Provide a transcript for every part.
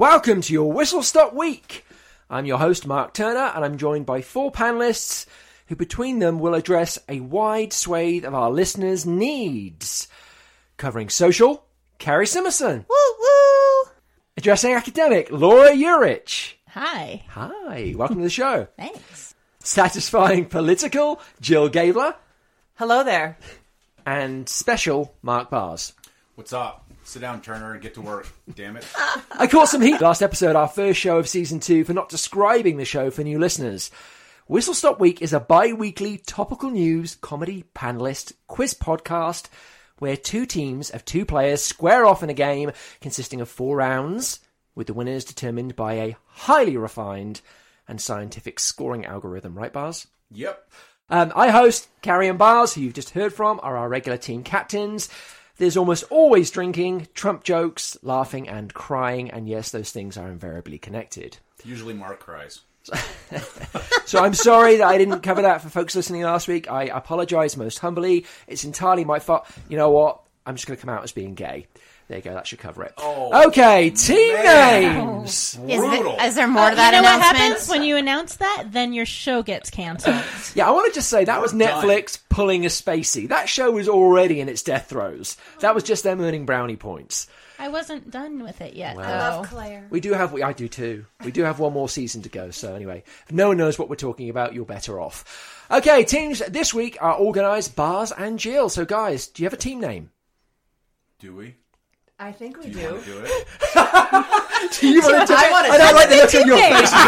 Welcome to your Whistle Stop Week. I'm your host, Mark Turner, and I'm joined by 4 panellists who between them will address a wide swathe of our listeners' needs. Covering social, Carrie Simerson. Woo woo! Addressing academic, Laura Urich. Hi. Hi, welcome to the show. Thanks. Satisfying political, Jill Gabler. Hello there. And special, Mark Bars. What's up? Sit down, Turner, and get to work. Damn it. I caught some heat last episode, our first show of season 2, for not describing the show for new listeners. Whistle Stop Week is a bi-weekly topical news, comedy, panellist, quiz podcast where 2 teams of 2 players square off in a game consisting of 4 rounds, with the winners determined by a highly refined and scientific scoring algorithm. Right, Bars? Yep. I host Carrie and Bars, who you've just heard from, are our regular team captains. There's almost always drinking, Trump jokes, laughing and crying, and yes, those things are invariably connected. Usually Mark cries. So I'm sorry that I didn't cover that for folks listening last week. I apologise most humbly. It's entirely my fault. You know what? I'm just going to come out as being gay. There you go, that should cover it. Oh, okay, team names! Brutal. Is there more to that you know announcement? what happens when you announce that? Then your show gets cancelled. Yeah, I want to just say that was We're Netflix pulling a Spacey. That show was already in its death throes. That was just them earning brownie points. I wasn't done with it yet, Wow. I love though. Claire. I do too. We do have one more season to go, so anyway, if no one knows what we're talking about, you're better off. Okay, teams this week are organised Bars and Jill. So guys, do you have a team name? Do we? I think we Do do. you want to do it? Do you want to? I don't like the look on your face to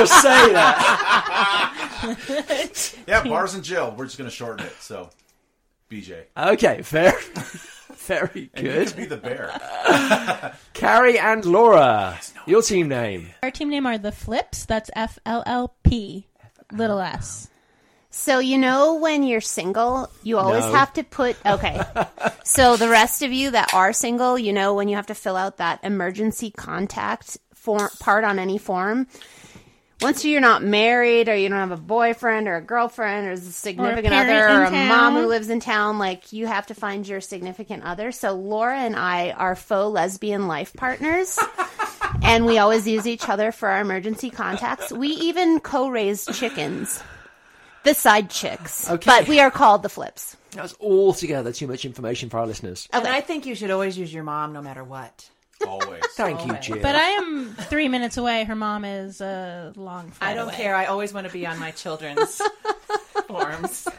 just say that. Yeah, Bars and Jill. We're just going to shorten it. So, BJ. Okay, fair. Very And you good. could be the bear. Carrie and Laura, your team name. Our team name are the Flips. That's FLLP, little s. So you know when you're single, you always No. have to put... Okay. So the rest of you that are single, you know when you have to fill out that emergency contact part on any form. Once you're not married or you don't have a boyfriend or a girlfriend or a significant parent other or a in town. mom who lives in town, like you have to find your significant other. So Laura and I are faux lesbian life partners. And we always use each other for our emergency contacts. We even co-raise chickens. The side chicks. Okay. But we are called the Flips. That's altogether too much information for our listeners. And I think you should always use your mom no matter what. Always. Thank you, Always. Jill. But I am 3 minutes away. Her mom is a long flight I don't away. care. I always want to be on my children's forums. So.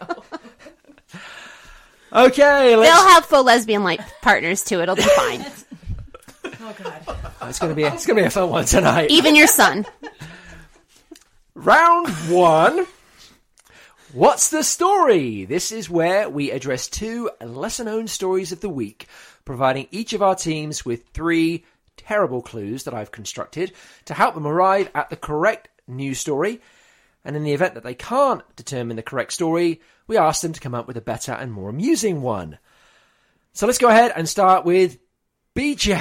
Okay, They'll let's. have faux lesbian life partners too. It'll be fine. Oh, God. It's gonna be a fun one tonight. Even your son. Round 1. What's the story? This is where we address 2 lesser-known stories of the week, providing each of our teams with 3 terrible clues that I've constructed to help them arrive at the correct news story. And in the event that they can't determine the correct story, we ask them to come up with a better and more amusing one. So let's go ahead and start with BJ.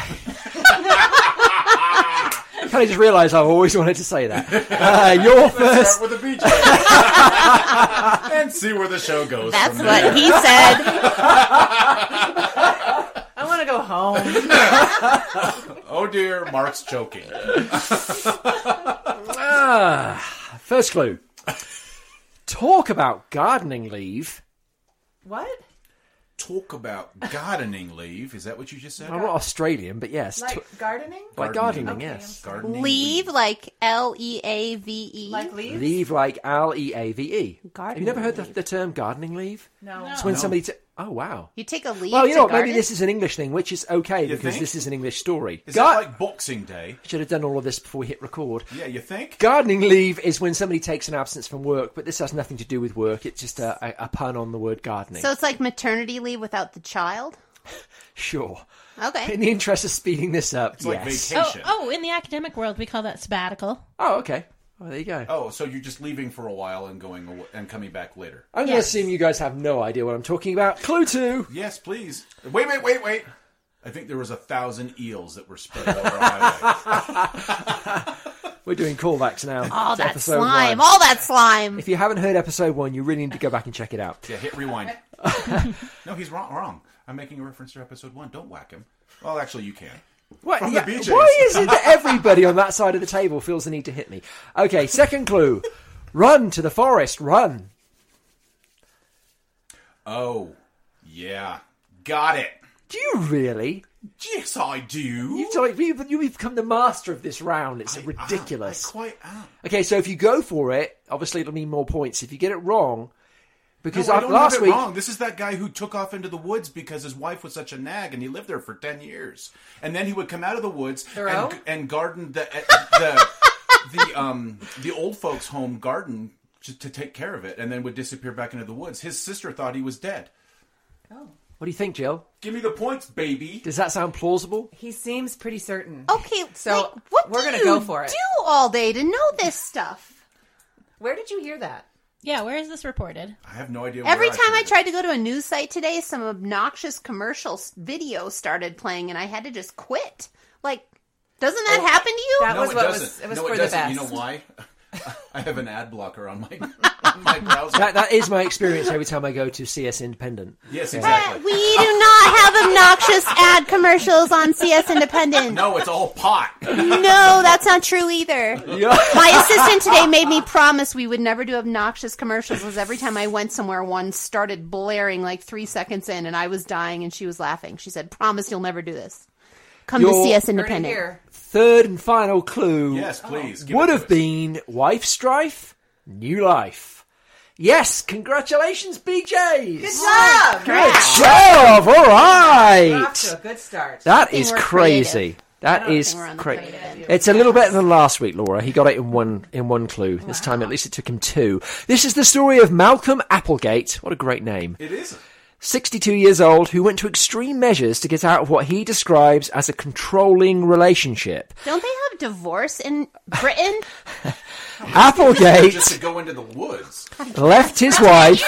I kind of just realised I've always wanted to say that. Your first. Start with a BJ. And see where the show goes. That's from what there. he said. I want to go home. Oh, dear. Mark's choking. First clue. Talk about gardening leave. What? Talk about gardening leave. Is that what you just said? I'm not Australian, but yes. Like gardening? Like gardening. gardening, Okay, yes. Gardening Leave like Leave. Like leaves? Leave like L-E-A-V-E. Have Gardening you never heard leave. the term gardening leave? No. It's when No. somebody... Oh, wow. You take a leave Well, you to know what? Maybe garden? this is an English thing, which is okay You because think? this is an English story. Is that like Boxing Day? Should have done all of this before we hit record. Yeah, you think? Gardening leave is when somebody takes an absence from work, but this has nothing to do with work. It's just a pun on the word gardening. So it's like maternity leave without the child? Sure. Okay. In the interest of speeding this up, It's like yes. vacation. Oh, in the academic world, we call that sabbatical. Oh, okay. Well, there you go. Oh, so you're just leaving for a while and going away, and coming back later? I'm going to Yes. assume you guys have no idea what I'm talking about. Clue 2. Yes, please. Wait. I think there was 1,000 eels that were spread over a highway. We're doing callbacks now. All to that episode slime. 1. All that slime. If you haven't heard episode 1, you really need to go back and check it out. Yeah, hit rewind. No, he's wrong. I'm making a reference to episode 1. Don't whack him. Well, actually, you can. What? From the Bee Gees. Why is it that everybody on that side of the table feels the need to hit me? Okay, second clue. Run to the forest, run. Oh, yeah. Got it. Do you really? Yes, I do. You've become the master of this round. It's ridiculous. I quite am. Okay, so if you go for it, obviously it'll mean more points. If you get it wrong, because No, I don't last have it week... wrong. This is that guy who took off into the woods because his wife was such a nag, and he lived there for 10 years. And then he would come out of the woods and garden the old folks' home garden to take care of it, and then would disappear back into the woods. His sister thought he was dead. Oh. What do you think, Jill? Give me the points, baby. Does that sound plausible? He seems pretty certain. Okay, So, what we're do gonna you go for it. do all day to know this stuff? Where did you hear that? Yeah, where is this reported? I have no idea. Every where time I heard it. tried to go to a news site today, some obnoxious commercial video started playing, and I had to just quit. Like, doesn't that happen to you? That No, was it what doesn't. was. It was no, for it the doesn't. best. You know why? I have an ad blocker on my browser. That is my experience every time I go to CS Independent. Yes, exactly. We do not have obnoxious ad commercials on CS Independent. No, it's all pot. No, that's not true either. My assistant today made me promise we would never do obnoxious commercials, because every time I went somewhere, one started blaring like 3 seconds in, and I was dying, and she was laughing. She said, "Promise you'll never do this. Come to You're- CS Heard it Independent." here. Third and final clue Yes, please. Give would it to have us. been wife strife, new life. Yes, congratulations, BJs. Good job! Good job. All We're right. off to a good start. That think is we're crazy. creative. That I don't is think we're on the crazy. creative end. It's a little better than last week, Laura. He got it in one clue. This time, at least, it took him 2. This is the story of Malcolm Applegate. What a great name. It is. 62 years old, who went to extreme measures to get out of what he describes as a controlling relationship. Don't they have divorce in Britain? Applegate Just to go into the woods. left his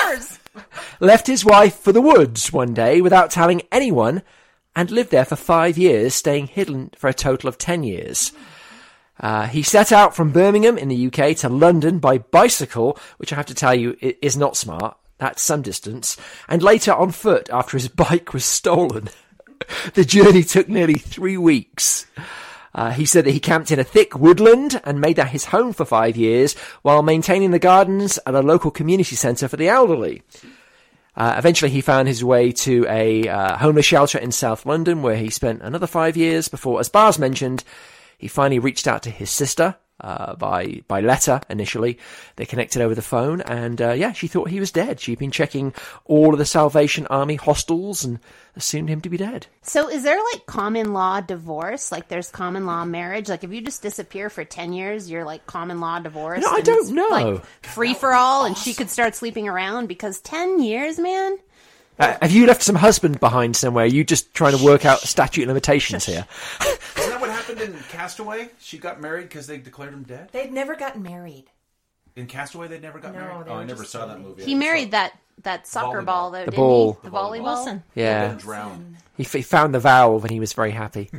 wife for the woods one day without telling anyone, and lived there for 5 years, staying hidden for a total of 10 years. He set out from Birmingham in the UK to London by bicycle, which I have to tell you is not smart. That's some distance. And later on foot after his bike was stolen. The journey took nearly 3 weeks. He said that he camped in a thick woodland and made that his home for 5 years while maintaining the gardens at a local community centre for the elderly. Eventually he found his way to a homeless shelter in South London where he spent another 5 years before, as Bars mentioned, he finally reached out to his sister by letter initially. They connected over the phone and she thought he was dead. She'd been checking all of the Salvation Army hostels and assumed him to be dead. So is there like common law divorce? Like there's common law marriage? Like if you just disappear for 10 years, you're like common law divorce? No, I and don't it's, know. Like free for all and she could start sleeping around because 10 years, man? Have you left some husband behind somewhere? Are you just trying to work out statute of limitations here? Isn't that what happened in Castaway? She got married because they declared him dead? They'd never gotten married. In Castaway, they never got No, married? they Oh, were I never just saw that dating. movie. He married that soccer Volleyball. ball though, The didn't ball. he? The volleyball? Wilson. Yeah. And drowned. He found the valve and he was very happy.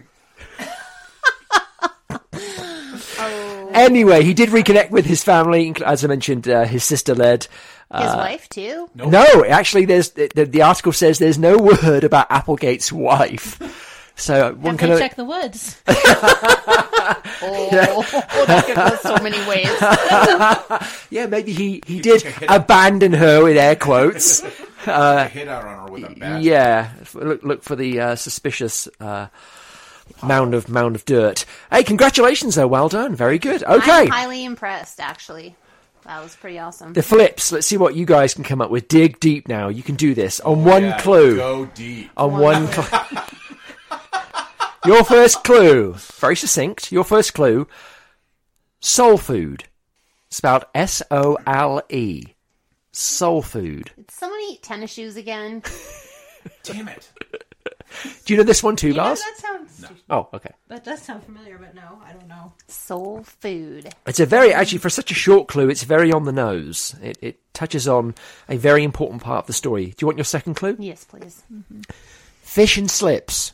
Anyway, he did reconnect with his family, as I mentioned, his sister led. His wife too? Nope. No, actually, there's the article says there's no word about Applegate's wife. So one Have can they check the woods? Oh, that could go so many ways. yeah, maybe he did abandon her with air quotes. A hit out on her with a bat. Yeah, look for the suspicious mound of dirt. Hey, congratulations though, well done, very good. Okay, I'm highly impressed, actually. That was pretty awesome. the flips. Let's see what you guys can come up with. Dig deep now. You can do this on one Yeah, clue. Go deep. On one clue. Your first clue, very succinct. Your first clue: soul food, spelled S-O-L-E. Soul food. Did someone eat tennis shoes again? Damn it. Do you know this one too, Yeah, Lars? that sounds. Oh, okay. That does sound familiar, but no, I don't know. Soul food. It's a very, actually, for such a short clue, it's very on the nose. It touches on a very important part of the story. Do you want your second clue? Yes, please. Fish and slips.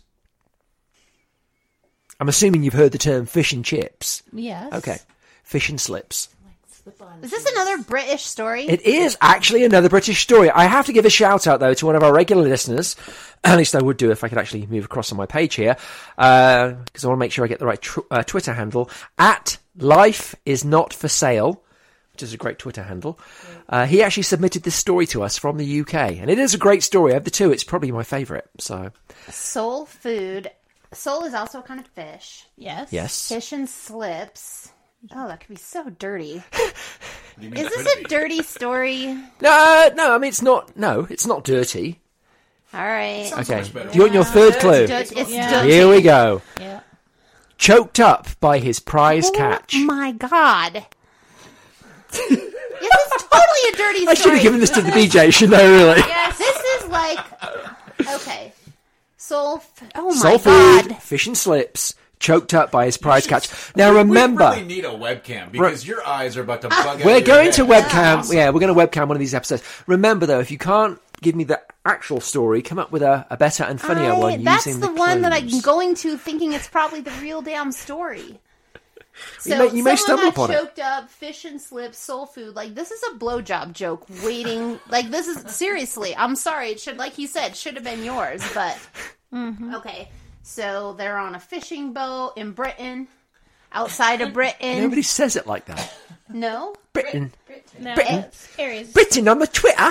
I'm assuming you've heard the term fish and chips. Yes. Okay. Fish and slips. Is this another British story? It is actually another British story. I have to give a shout out, though, to one of our regular listeners. At least I would do if I could actually move across on my page here. Because I want to make sure I get the right Twitter handle. At Life Is Not For Sale, which is a great Twitter handle. He actually submitted this story to us from the UK. And it is a great story. Of the two, it's probably my favourite. So, Soul food. Soul is also a kind of fish. Yes. yes. Fish and slips. Oh, that could be so dirty. What do you mean Is could this it a be? dirty story? No, I mean, it's not. No, it's not dirty. All right. Sounds Okay. much better. Do you want your third clue? It's Yeah. dirty. Here we go. Yeah. Choked up by his prize catch. Oh my god. This is totally a dirty story. I should have given this to the DJ, shouldn't I, really? Yes, this is like... Okay. Oh my Soul god. food, fish and slips, choked up by his prize catch. Now remember, We really need a webcam because your eyes are about to bug out. we're of your going head. to webcam. Yeah, we're going to webcam one of these episodes. Remember, though, if you can't give me the actual story, come up with a better and funnier one That's using the the one that clues. I'm going to thinking it's probably the real damn story. You may stumble someone upon got it. choked up, fish and slips, soul food. Like, this is a blowjob joke waiting. Like, this is, seriously, I'm sorry. It should, like he said, should have been yours, but. Okay. So they're on a fishing boat in Britain, outside of Britain. Nobody says it like that. No? Britain. No, Britain. it's Aries. Britain on the Twitter.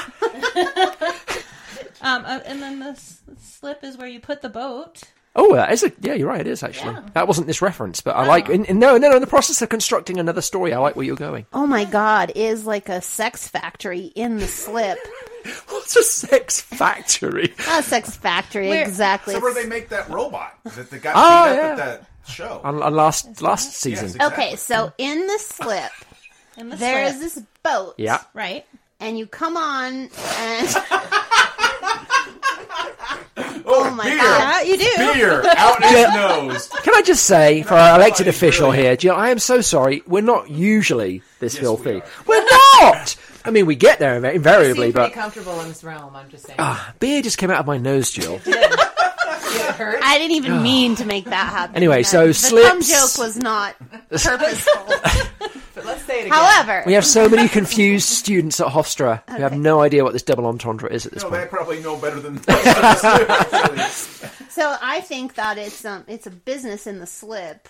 And then the slip is where you put the boat. Oh, that is yeah, you're right. It is actually. Yeah. That wasn't this reference, but I like. No. In the process of constructing another story, I like where you're going. Oh my god, is like a sex factory in the slip. What's a sex factory? Not a sex factory, exactly. So where they make that robot that they got Oh, beat up yeah. at that show. On last season. Yes, exactly. Okay, so in the slip, In the there is slip. this boat. Yeah. Right. And you come on and... Oh, my beer, God. Yeah, you do. beer out his nose. Can I just say, for our elected he's official brilliant. here, Jill, I am so sorry. We're not usually this Yes, filthy. we are. We're not! I mean, we get there invariably, Seem pretty but comfortable in this realm. I'm just saying. beer just came out of my nose, Jill. It hurt. I didn't even mean to make that happen. Anyway, so the thumb slips- joke was not purposeful. But let's say it again. However, We have so many confused students at Hofstra who have no idea what this double entendre is at this No, point. they probably know better than most of us do, actually. so I think that it's a business in the slip.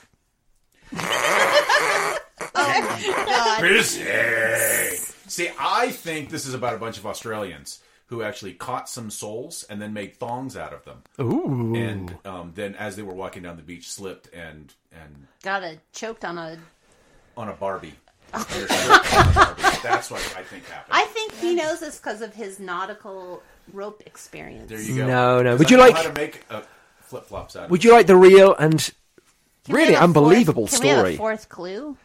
Business. See, I think this is about a bunch of Australians who actually caught some souls and then made thongs out of them. Ooh. And then, as they were walking down the beach, slipped and Got choked on a... on a Barbie. They're slipped on a Barbie. That's what I think happened. I think he knows this because of his nautical rope experience. There you go. No. 'Cause Would I you know like- how to make flip flops out of Would you like the real and Can we really have a unbelievable Can we have a story? fourth clue?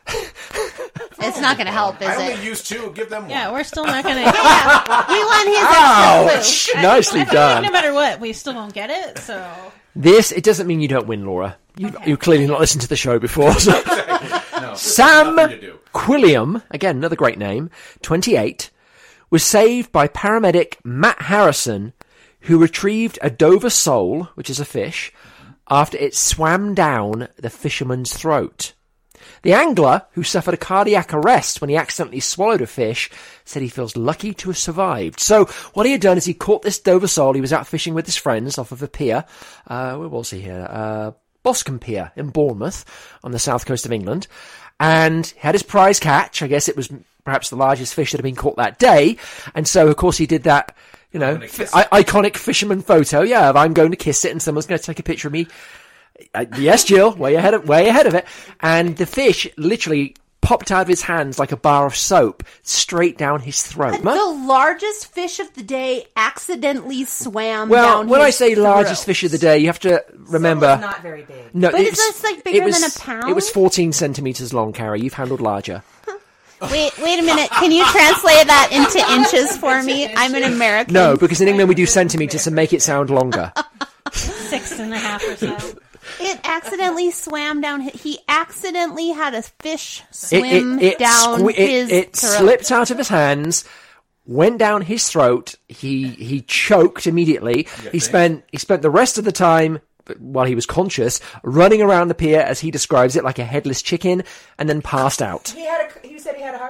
It's not going to help, is I only it? used two. Give them one. Yeah, we're still not gonna. We want his extra clue. Nicely I feel like done. no matter what, we still won't get it. So It doesn't mean you don't win, Laura. You've clearly not listened to the show before. So. No, Sam nothing to do. Quilliam, again, another great name, 28, was saved by paramedic Matt Harrison, who retrieved a Dover sole, which is a fish, after it swam down the fisherman's throat. The angler, who suffered a cardiac arrest when he accidentally swallowed a fish, said he feels lucky to have survived. So what he had done is he caught this Dover sole. He was out fishing with his friends off of a pier. Where was he here? Boscombe Pier in Bournemouth on the south coast of England. And had his prize catch. I guess it was perhaps the largest fish that had been caught that day. And so, of course, he did that, iconic fisherman photo. Yeah, of I'm going to kiss it and someone's going to take a picture of me. Yes, Jill, way ahead of it. And the fish literally popped out of his hands like a bar of soap straight down his throat. The largest fish of the day accidentally swam Well, down when his I say largest throat. fish of the day, you have to remember. Someone's not very big. No, But it's just, like, bigger than a pound? It was 14 centimeters long, Carrie. You've handled larger. Wait a minute. Can you translate that into inches for me? I'm an American. No, because in England we do centimeters and make it sound longer. 6.5 or so. It accidentally swam down. He accidentally had a fish swim down his it throat. slipped out of his hands, went down his throat. He choked immediately. He spent the rest of the time, while he was conscious, running around the pier, as he describes it, like a headless chicken, and then passed out. You said he had a heart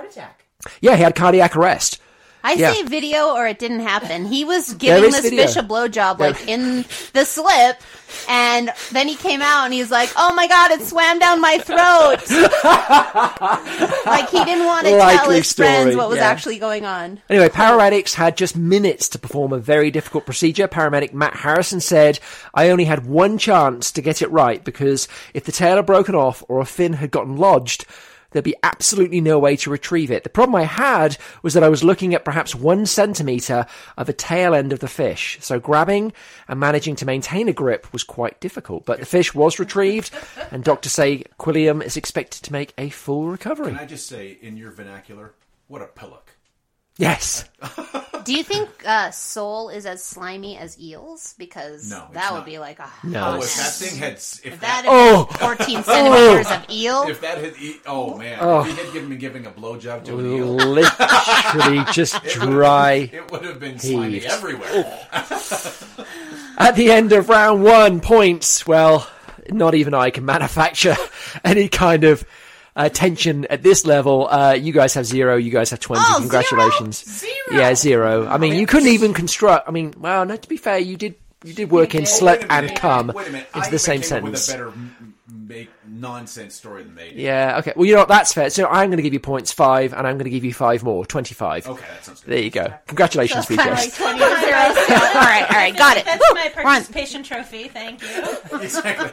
attack. Yeah, he had cardiac arrest. I Yeah. say video or it didn't happen. He was giving is this video. fish a blowjob, like, in the slip, and then he came out and he's like, oh my god, it swam down my throat! Like, he didn't want to tell Likely his friends story, what was yeah. actually going on. Anyway, paramedics had just minutes to perform a very difficult procedure. Paramedic Matt Harrison said, I only had one chance to get it right because if the tail had broken off or a fin had gotten lodged, there'd be absolutely no way to retrieve it. The problem I had was that I was looking at perhaps 1 centimetre of the tail end of the fish. So grabbing and managing to maintain a grip was quite difficult. But the fish was retrieved, and doctors say Quilliam is expected to make a full recovery. Can I just say, in your vernacular, what a pillock. Yes. Do you think sole is as slimy as eels? Because No, it's that would not. be like, No. Oh, it's- if that thing had... If that Oh. had 14 centimeters of eel, If that had... Oh, man. If he had given me giving a blowjob to an eel, Literally just dry. it would have been slimy heaved. everywhere. At the end of round 1, points, well, not even I can manufacture any kind of tension at this level. You guys have 0, you guys have 20. Oh, Congratulations. 0? Yeah, 0. I mean, you couldn't even construct... I mean, well, no, to be fair, you did work in slut and cum Wait a minute. into I the same even came up sentence. with a better nonsense story than they did. Yeah, okay. Well, you know what? That's fair. So I'm going to give you points 5, and I'm going to give you 5 more, 25. Okay, that sounds good. There you go. Congratulations, kind of BJ. like 20 to 0. All right, got it. That's Woo, my we're on. participation trophy. Thank you. Exactly.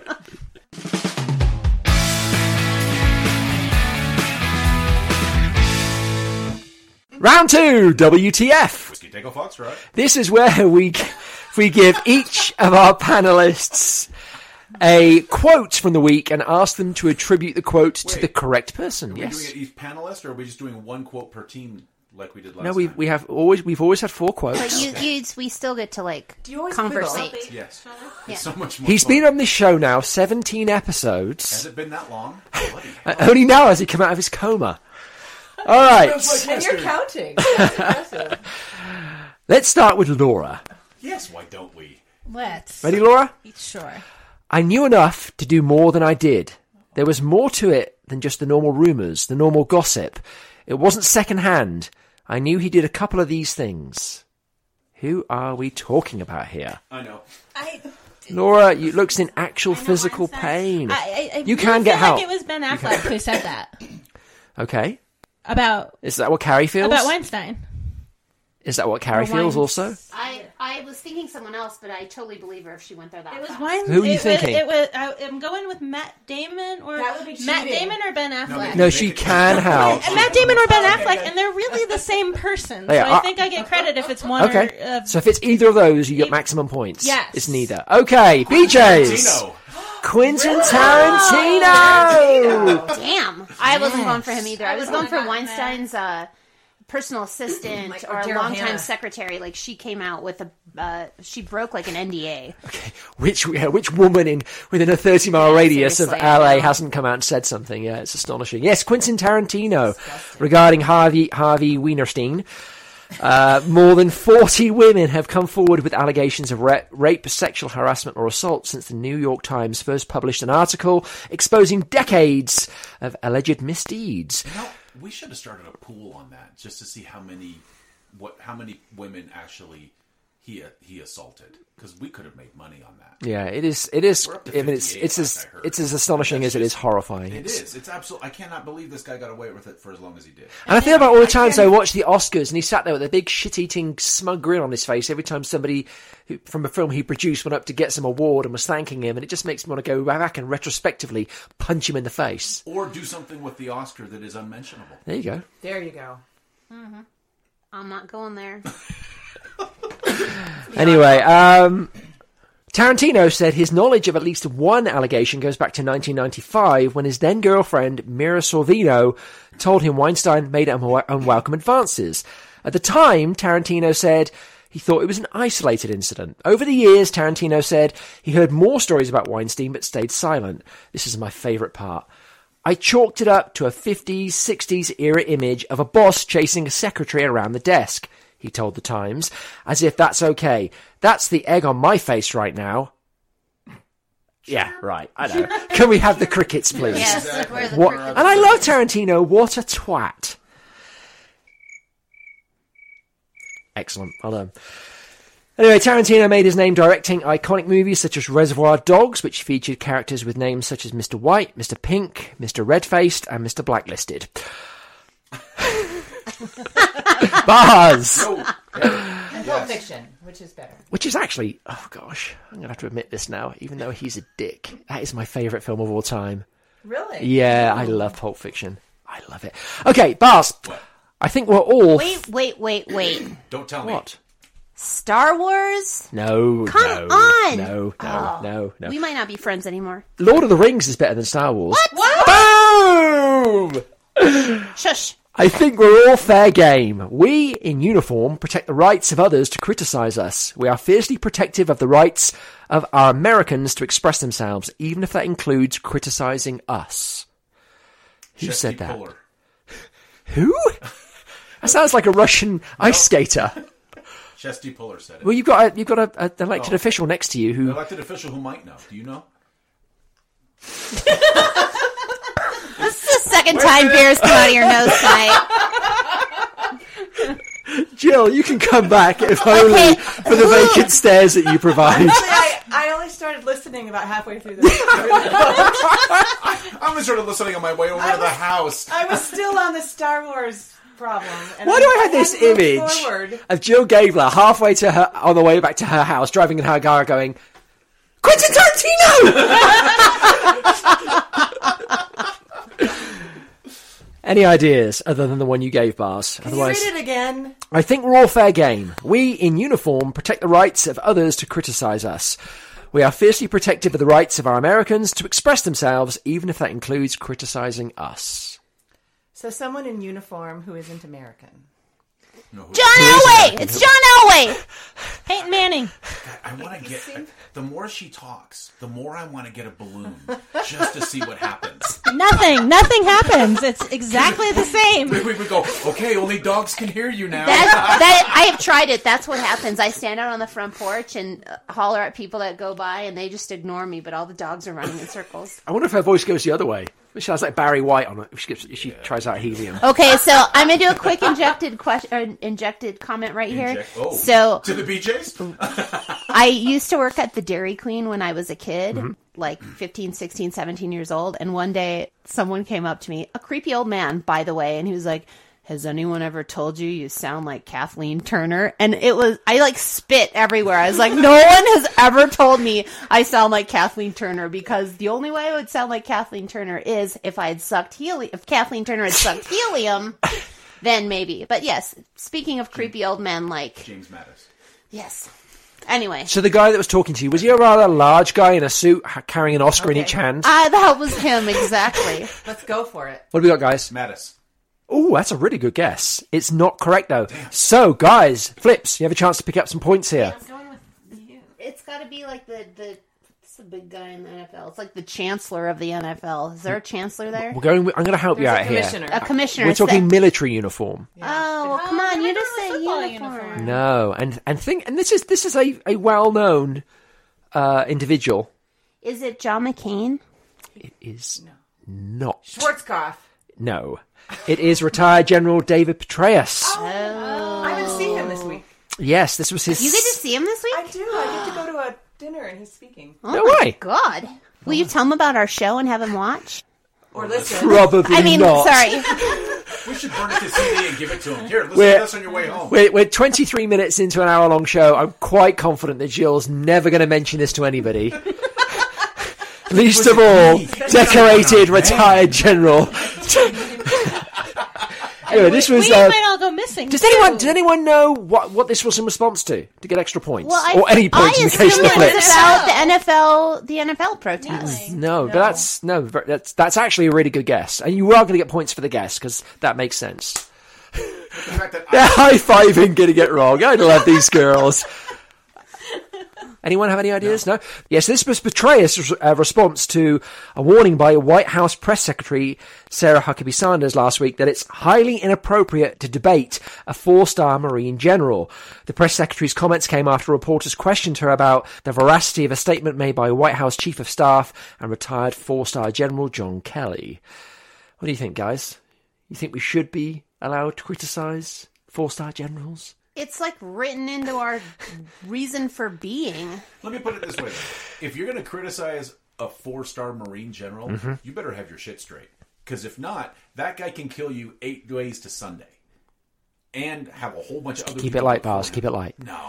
Round 2, WTF. Whiskey Tango Foxtrot. This is where we give each of our panelists a quote from the week and ask them to attribute the quote to Wait. the correct person. Are we Yes. doing it each panelist, or are we just doing one quote per team like we did last No, time? we've always had 4 quotes. But we still get to, like, Do you always conversate. quibble? Yes. Yeah. It's so much more He's fun. been on this show now 17 episodes. Has it been that long? Bloody Only now has he come out of his coma. All right, And you're counting. That's impressive. let's start with Laura. Yes, why don't we? Let's. Ready, Laura? Sure. I knew enough to do more than I did. There was more to it than just the normal rumours, the normal gossip. It wasn't second-hand. I knew he did a couple of these things. Who are we talking about here? I know. Laura, you looks in actual physical pain. I You really can get feel help. Like it was Ben Affleck who said that Okay. about Is that what Carrie feels? Weinstein. Is that what Carrie Or feels Weinstein. also? I was thinking someone else, but I totally believe her if she went there that It was fast. Weinstein. Who are you thinking? I'm going with Matt Damon or That would be Matt cheating. Damon or Ben Affleck. No, she can help. Matt Damon or Ben Affleck, and they're really the same person. So They I are- think I get credit if it's one Okay. or. So if it's either of those, you get maximum points. Yes. It's neither. Okay, BJ's. Tino. Quentin Tarantino. Damn. I wasn't going for him either. I was going for Weinstein's personal assistant Like, or or a Daryl longtime Hannah. secretary. Like, she came out with a, she broke like an NDA. Which woman within a 30-mile radius of seriously, I LA know. hasn't come out and said something? Yeah, it's astonishing. Yes, Quentin Tarantino regarding Harvey Weinstein. More than 40 women have come forward with allegations of rape, sexual harassment, or assault since the New York Times first published an article exposing decades of alleged misdeeds. You know, we should have started a pool on that just to see how many women actually he assaulted, because we could have made money on that. Yeah, it is. We're up to I mean, it's 58 last I heard. it's as astonishing as it is horrifying. It is. It's absolutely. I cannot believe this guy got away with it for as long as he did. And I think about all the times I watched the Oscars and he sat there with a big shit-eating smug grin on his face every time somebody from a film he produced went up to get some award and was thanking him, and it just makes me want to go back and retrospectively punch him in the face. Or do something with the Oscar that is unmentionable. There you go. There you go. I'm not going there. Anyway, Tarantino said his knowledge of at least one allegation goes back to 1995 when his then-girlfriend Mira Sorvino told him Weinstein made unwelcome advances. At the time, Tarantino said he thought it was an isolated incident. Over the years, Tarantino said he heard more stories about Weinstein but stayed silent. This is my favourite part. I chalked it up to a 50s, 60s era image of a boss chasing a secretary around the desk, he told the Times, as if that's okay. That's the egg on my face right now. Yeah, right, I know. Can we have the crickets, please? Yes, where the What, crickets- and I love Tarantino. What a twat. Excellent. Well done. Anyway, Tarantino made his name directing iconic movies such as Reservoir Dogs, which featured characters with names such as Mr. White, Mr. Pink, Mr. Red-Faced, and Mr. Blacklisted. Bars! And Pulp Fiction, which is better. Which is actually, oh gosh, I'm going to have to admit this now, even though he's a dick. That is my favourite film of all time. Really? Yeah, I love Pulp Fiction. I love it. Okay, Bars. What? I think we're all... Wait. Don't tell me. What? Star Wars? No, Come no, on! No. We might not be friends anymore. Lord of the Rings is better than Star Wars. What? Boom! Shush. I think we're all fair game. We, in uniform, protect the rights of others to criticise us. We are fiercely protective of the rights of our Americans to express themselves, even if that includes criticising us. Who said that? Puller. Who? That sounds like a Russian ice skater. Chesty Puller said it. Well, you've got an elected official next to you An who... elected official who might know. Do you know? This is the second time beer's come out of your nose tonight. Jill, you can come back if only for the vacant stares that you provide. I only started listening about halfway through the I only started listening on my way over to the house. I was still on the Star Wars problem. And Why do I have this had to move image forward. of Jill Gabler halfway to her on the way back to her house, driving in her car, going, "Quentin Tarantino!" Any ideas other than the one you gave, Bars? Can you read it again? I think we're all fair game. We, in uniform, protect the rights of others to criticise us. We are fiercely protective of the rights of our Americans to express themselves, even if that includes criticising us. So someone in uniform who isn't American. No, who- John Elway! It's John Elway! Peyton Manning. I want to get. The more she talks, the more I want to get a balloon just to see what happens. Nothing happens. It's exactly the same. We go. Okay, only dogs can hear you now. That I have tried it. That's what happens. I stand out on the front porch and holler at people that go by, and they just ignore me, but all the dogs are running in circles. I wonder if her voice goes the other way. She sounds like Barry White on it if she tries out helium. Okay, so I'm going to do a quick injected comment right here. So to the BJ's? I used to work at the Dairy Queen when I was a kid, like 15, 16, 17 years old. And one day someone came up to me, a creepy old man, by the way, and he was like, "Has anyone ever told you sound like Kathleen Turner?" And I like spit everywhere. I was like, no one has ever told me I sound like Kathleen Turner, because the only way I would sound like Kathleen Turner is if if Kathleen Turner had sucked helium, then maybe. But yes, speaking of creepy old men, like... James Mattis. Yes. Anyway. So the guy that was talking to you, was he a rather large guy in a suit carrying an Oscar in each hand? That was him, exactly. Let's go for it. What have we got, guys? Mattis. Oh, that's a really good guess. It's not correct, though. So, guys, Flips, you have a chance to pick up some points here. I'm going with you. It's got to be like what's the big guy in the NFL? It's like the chancellor of the NFL. Is there a chancellor there? I'm going to help you There's out a here. commissioner. A commissioner. We're It's talking the- military uniform. Oh, well, come on! You just say football uniform. No, and this is a well-known individual. Is it John McCain? It is not. Schwarzkopf. No. It is retired General David Petraeus. I haven't seen him this week. Yes, this was his... You get to see him this week? I do. I get to go to a dinner and he's speaking. Oh No my way. God! Will you tell him about our show and have him watch? Or listen. Probably I mean, not. sorry. We should burn it to CD and give it to him. Here, listen We're- to this on your way home. We're 23 minutes into an hour-long show. I'm quite confident that Jill's never going to mention this to anybody. Least of all, decorated retired general. Anyway, this was... We might all go missing. Does too. anyone know what this was in response to get extra points, Well, or any points in the case of the assume it was Flips? about the NFL protest. No, but that's actually a really good guess, and you are going to get points for the guess because that makes sense. The fact that They're high-fiving getting it wrong. I love these girls. Anyone have any ideas? No? Yes, this was Petraeus' response to a warning by White House press secretary Sarah Huckabee Sanders last week that it's highly inappropriate to debate a 4-star Marine general. The press secretary's comments came after reporters questioned her about the veracity of a statement made by White House Chief of Staff and retired 4-star General John Kelly. What do you think, guys? You think we should be allowed to criticise 4-star generals? It's like written into our reason for being. Let me put it this way: if you're going to criticize a 4-star Marine general, you better have your shit straight. Because if not, that guy can kill you 8 ways to Sunday, and have a whole bunch of other. Keep it light, Bars. Keep it light. No,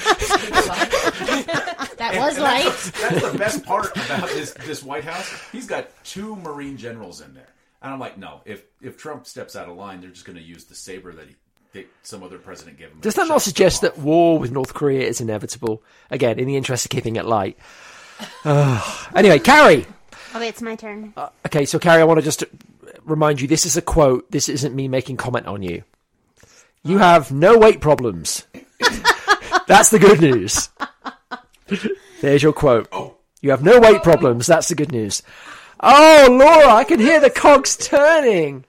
That was light. That's the best part about this White House. He's got 2 Marine generals in there, and I'm like, no. If Trump steps out of line, they're just going to use the saber that some other president gave him. Does that not suggest that war with North Korea is inevitable? Again, in the interest of keeping it light. Anyway, Carrie. Okay, it's my turn. Okay, so Carrie, I want to just remind you, this is a quote. This isn't me making comment on you. You have no weight problems. That's the good news. There's your quote. You have no weight problems. That's the good news. Oh, Laura, I can hear the cogs turning.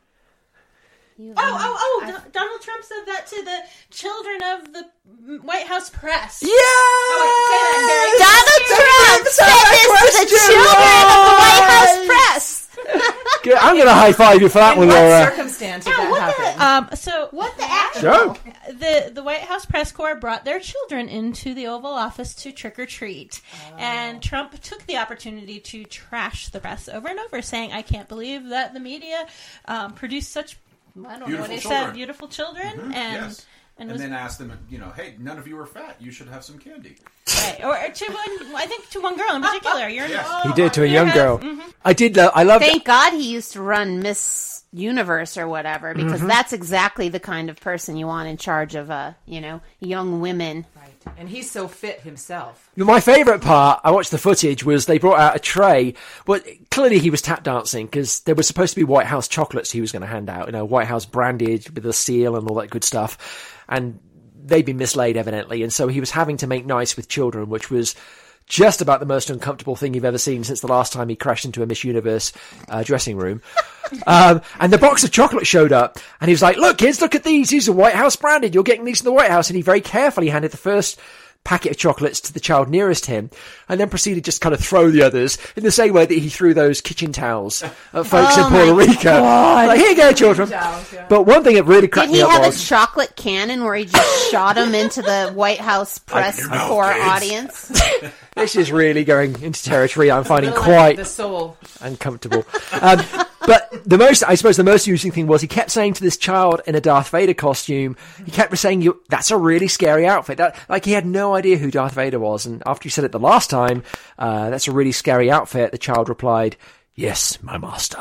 Donald Trump said that to the children of the White House press. Yeah! Donald Trump said this to the children of the White House press. Good. I'm going to high five you for that one, What Laura. circumstance did that happen? So What the actual? Sure. the White House press corps brought their children into the Oval Office to trick or treat, and Trump took the opportunity to trash the press over and over, saying, "I can't believe that the media produced such." I don't know what he said. Beautiful children, yes. And then ask them, hey, none of you are fat. You should have some candy. Right. Or to one girl in particular. He did to a young girl. I did. I loved. Thank God he used to run Miss Universe or whatever, because that's exactly the kind of person you want in charge of, young women. Right. And he's so fit himself. My favourite part, I watched the footage, was they brought out a tray, but clearly he was tap dancing because there was supposed to be White House chocolates he was going to hand out, White House branded with a seal and all that good stuff. And they'd been mislaid, evidently. And so he was having to make nice with children, which was just about the most uncomfortable thing you've ever seen since the last time he crashed into a Miss Universe dressing room. And the box of chocolate showed up, and he was like, "Look, kids, look at these. These are White House branded. You're getting these in the White House." And he very carefully handed the first packet of chocolates to the child nearest him, and then proceeded just kind of throw the others in the same way that he threw those kitchen towels at folks in Puerto Rico. Like, here you go, children. But one thing that really cracked me up was... Did he have a chocolate cannon where he just shot them into the White House press corps audience? This is really going into territory I'm finding quite the soul uncomfortable. But the most amusing thing was he kept saying to this child in a Darth Vader costume, he kept saying, "That's a really scary outfit." Like he had no idea who Darth Vader was. And after he said it the last time, "That's a really scary outfit," the child replied, "Yes, my master."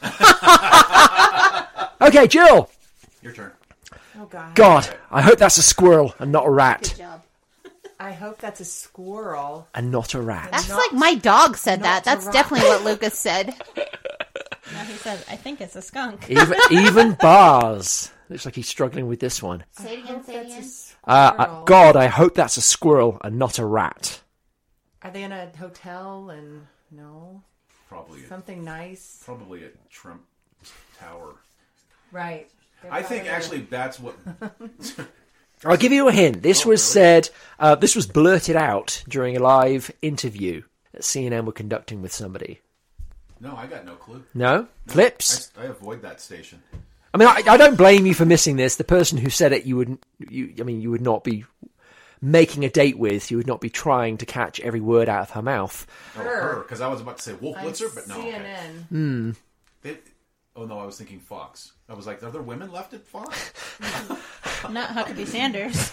Okay, Jill. Your turn. Oh, God. God, I hope that's a squirrel and not a rat. Good job. I hope that's a squirrel. And not a rat. That's like my dog said that. That's definitely what Lucas said. No, he said, "I think it's a skunk." Even Bars. Looks like he's struggling with this one. Say it again, say it again. God, I hope that's a squirrel and not a rat. Are they in a hotel and no? Probably something nice. Probably a Trump Tower. Right. I think actually that's what... I'll give you a hint. This was said, this was blurted out during a live interview that CNN were conducting with somebody. No, I got no clue. No? Flips? I avoid that station. I mean, I don't blame you for missing this. The person who said it, you would not be making a date with. You would not be trying to catch every word out of her mouth. Oh, her, because I was about to say Wolf Blitzer, but no. CNN. Okay. Oh no, I was thinking Fox. I was like, are there women left at Fox? Not Huckabee Sanders.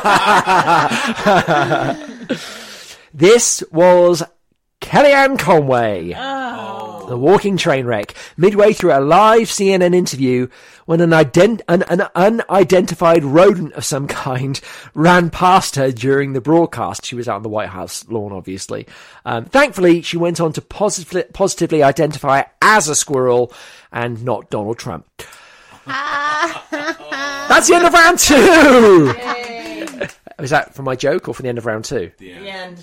This was Kellyanne Conway. The walking train wreck. Midway through a live CNN interview, when an unidentified rodent of some kind ran past her during the broadcast. She was out on the White House lawn, obviously. Thankfully, she went on to positively identify it as a squirrel and not Donald Trump. That's the end of round 2! Was that for my joke or for the end of round 2? The end.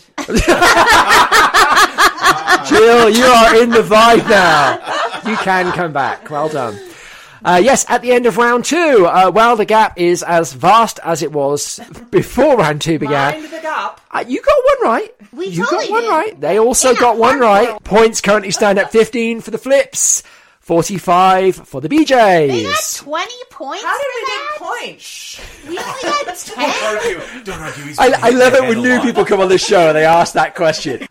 Jill, you are in the vibe now. You can come back. Well done. Yes, at the end of round 2, well, the gap is as vast as it was before round 2 began. Mind the gap. You got one right. You totally got one did. right. They also got one right. Points currently stand at 15 for the Flips, 45 for the They got BJs. 20 points. How did for we that? get points? We only got 10. Don't argue. He's I love it when new people come on the show and they ask that question.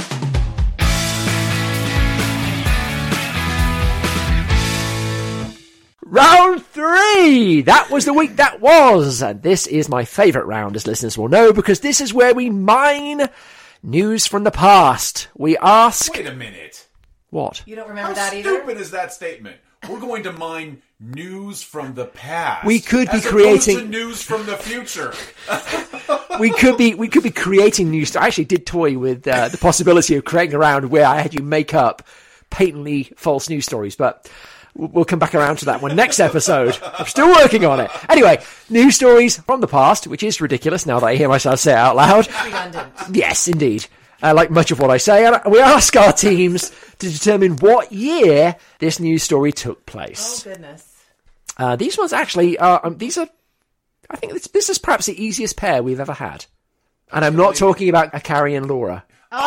Round 3! That was the week that was. And this is my favourite round, as listeners will know, because this is where we mine news from the past. We ask... Wait a minute. What? You don't remember How that either? stupid is that statement? We're going to mine news from the past. We could be as creating- opposed to news from the future. We could be creating news. I actually did toy with the possibility of creating a round where I had you make up patently false news stories, but we'll come back around to that one next episode. I'm still working on it. Anyway, news stories from the past, which is ridiculous now that I hear myself say it out loud. Redundant. Yes, indeed. Like much of what I say, and we ask our teams to determine what year this news story took Oh, place. goodness. These ones actually these are, I think this is perhaps the easiest pair we've ever had. And I'm not talking about Akari and Laura.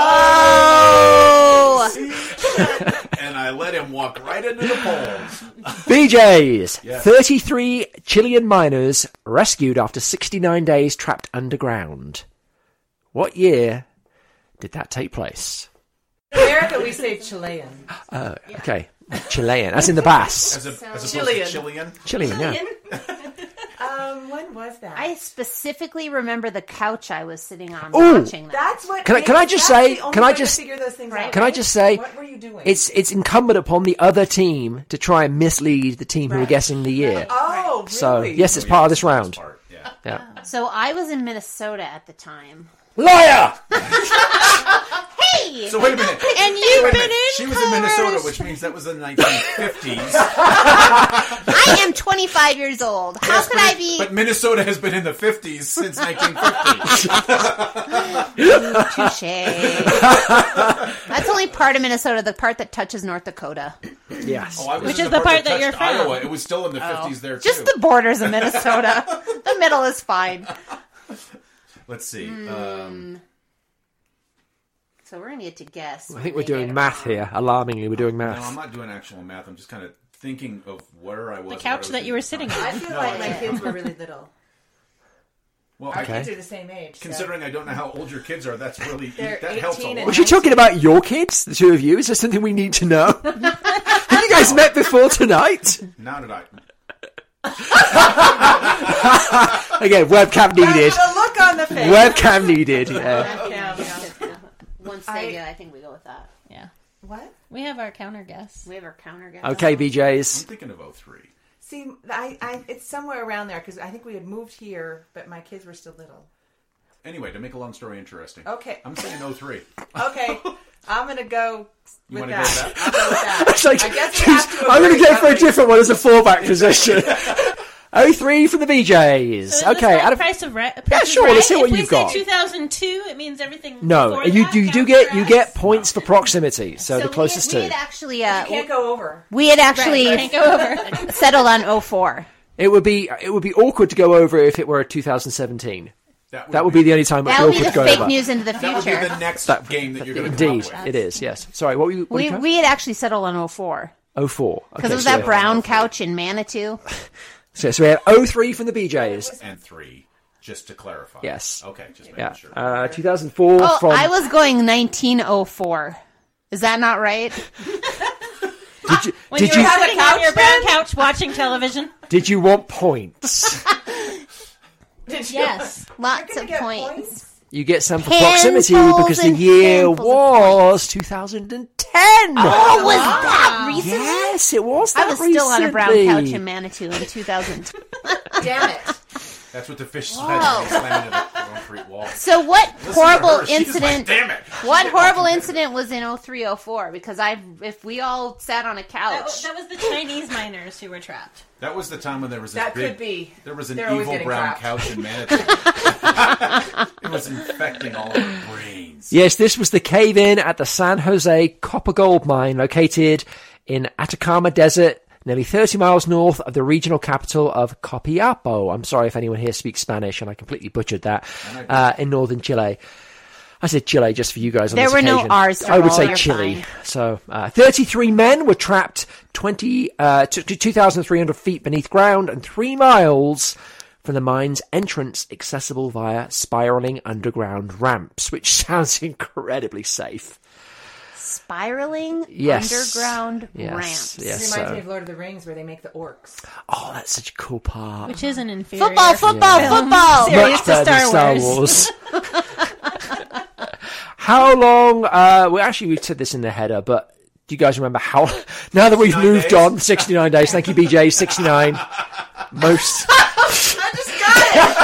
Oh! And I let him walk right into the polls. BJ's. Yes. 33 Chilean miners rescued after 69 days trapped underground. What year did that take place? In America, we say Chilean. Okay. Chilean, as in the bass. As opposed Chilean. to Chilean. Chilean, yeah. When was that? I specifically remember the couch I was sitting on Ooh. watching that. That's what. Can I just that's say- the only can I way to just- figure those things Right. out. Can I just say, What were you doing? it's incumbent upon the other team to try and mislead the team who are guessing the year. Oh, really? So, yes, it's part of this round. Part, yeah. Yeah. So I was in Minnesota at the time. Liar! Hey! So wait a minute. And you've Wait a been minute. in She was in Minnesota, Colorado. which means that was the 1950s. I am 25 years old. How could I be? But Minnesota has been in the 50s since 1950. Touche. That's only part of Minnesota, the part that touches North Dakota. Yes. Oh, I was Which in is the part that touched you're from. Iowa. It was still in the 50s there, too. Just the borders of Minnesota. The middle is fine. Let's see. So we're going to get to guess. I think we're doing math here. Alarmingly, we're doing No, I'm math. not doing actual math. I'm just kind of thinking of where I was. The and couch what I that was you were doing. sitting I on. feel No, like I my didn't. kids were really little. Well, Our Okay. kids are the same age. so- considering I don't know how old your kids are, that's really They're that helps a 18 lot. and Was she talking about your kids, the two of you? Is there something we need to know? Have you guys met before tonight? Now did I? Again, webcam needed. The look on the face. Webcam needed. Yeah. Once they do, I think we go with that. Yeah. What? We have our counter guess. We have our counter guess. Okay, I'm BJs. thinking of 03. See, it's somewhere around there because I think we had moved here, but my kids were still little. Anyway, to make a long story interesting. Okay. I'm saying 03. Okay, I'm gonna go You with wanna that. go with that? I'll go with that. It's like, I guess we have to I'm going to agree go for a something. different one as a fallback position. 03 from the BJs. So is Okay, this out of, price of right? sure, let's see what if you've we got. say 2002, it means everything. no, before you that do counts get for you us. get points for proximity. So the closest we two. had actually, You can't go over. we had actually Can't go over. settled on 04. It would be awkward to go over if it were 2017. That would be the only time it That would would be be the awkward to go fake over. news into the That would be the future. next game that you're going to come Indeed, up with. it is. Yes. Sorry, what were you? We had actually settled on 04. 04. Because it was that brown couch in Manitou. So we have 03 from the BJs. And 3, just to clarify. Yes. Okay, just making Yeah. sure. 2004 Oh, from. I was going 1904. Is that not right? Did you, When did you you were have a sitting on couch your brown then? couch watching television? did you want points? Did you? Yes. Lots You're of gonna get points. You get some for Handfuls proximity because the and year handfuls of was 2010. Oh, was that recently? Yes, it was that I was still on a brown recently. couch in Manitou in 2000. Damn it. That's what the fish Whoa. slamming into the concrete wall. So what Listen to horrible her. She's like, incident? damn it. What horrible incident was in 0304? Because if we all sat on a That, couch, that was the Chinese miners who were trapped. That was the time when there was this That big, could be. there was an They're always evil getting brown trapped. couch in Manitou. It was infecting all of our brains. Yes, this was the cave-in at the San Jose Copper Gold Mine located in Atacama Desert, nearly 30 miles north of the regional capital of Copiapo. I'm sorry if anyone here speaks Spanish, and I completely butchered that, in northern Chile. I said Chile just for you guys on There this were no occasion. R's, I would Sterl, say you're Chile. fine. So, 33 men were trapped 2,300 feet beneath ground and 3 miles from the mine's entrance, accessible via spiraling underground ramps, which sounds incredibly safe. Spiraling Yes. underground Yes. ramps. It Yes. reminds me of Lord of the Rings where they make the orcs. Oh, that's such a cool part. Which is an inferior Football. series Much to better than Star Star Wars. Wars. How long? We said this in the header, but do you guys remember how? Now that we've 69 moved days? on, 69 days. Thank you, BJ. 69. Most. I just got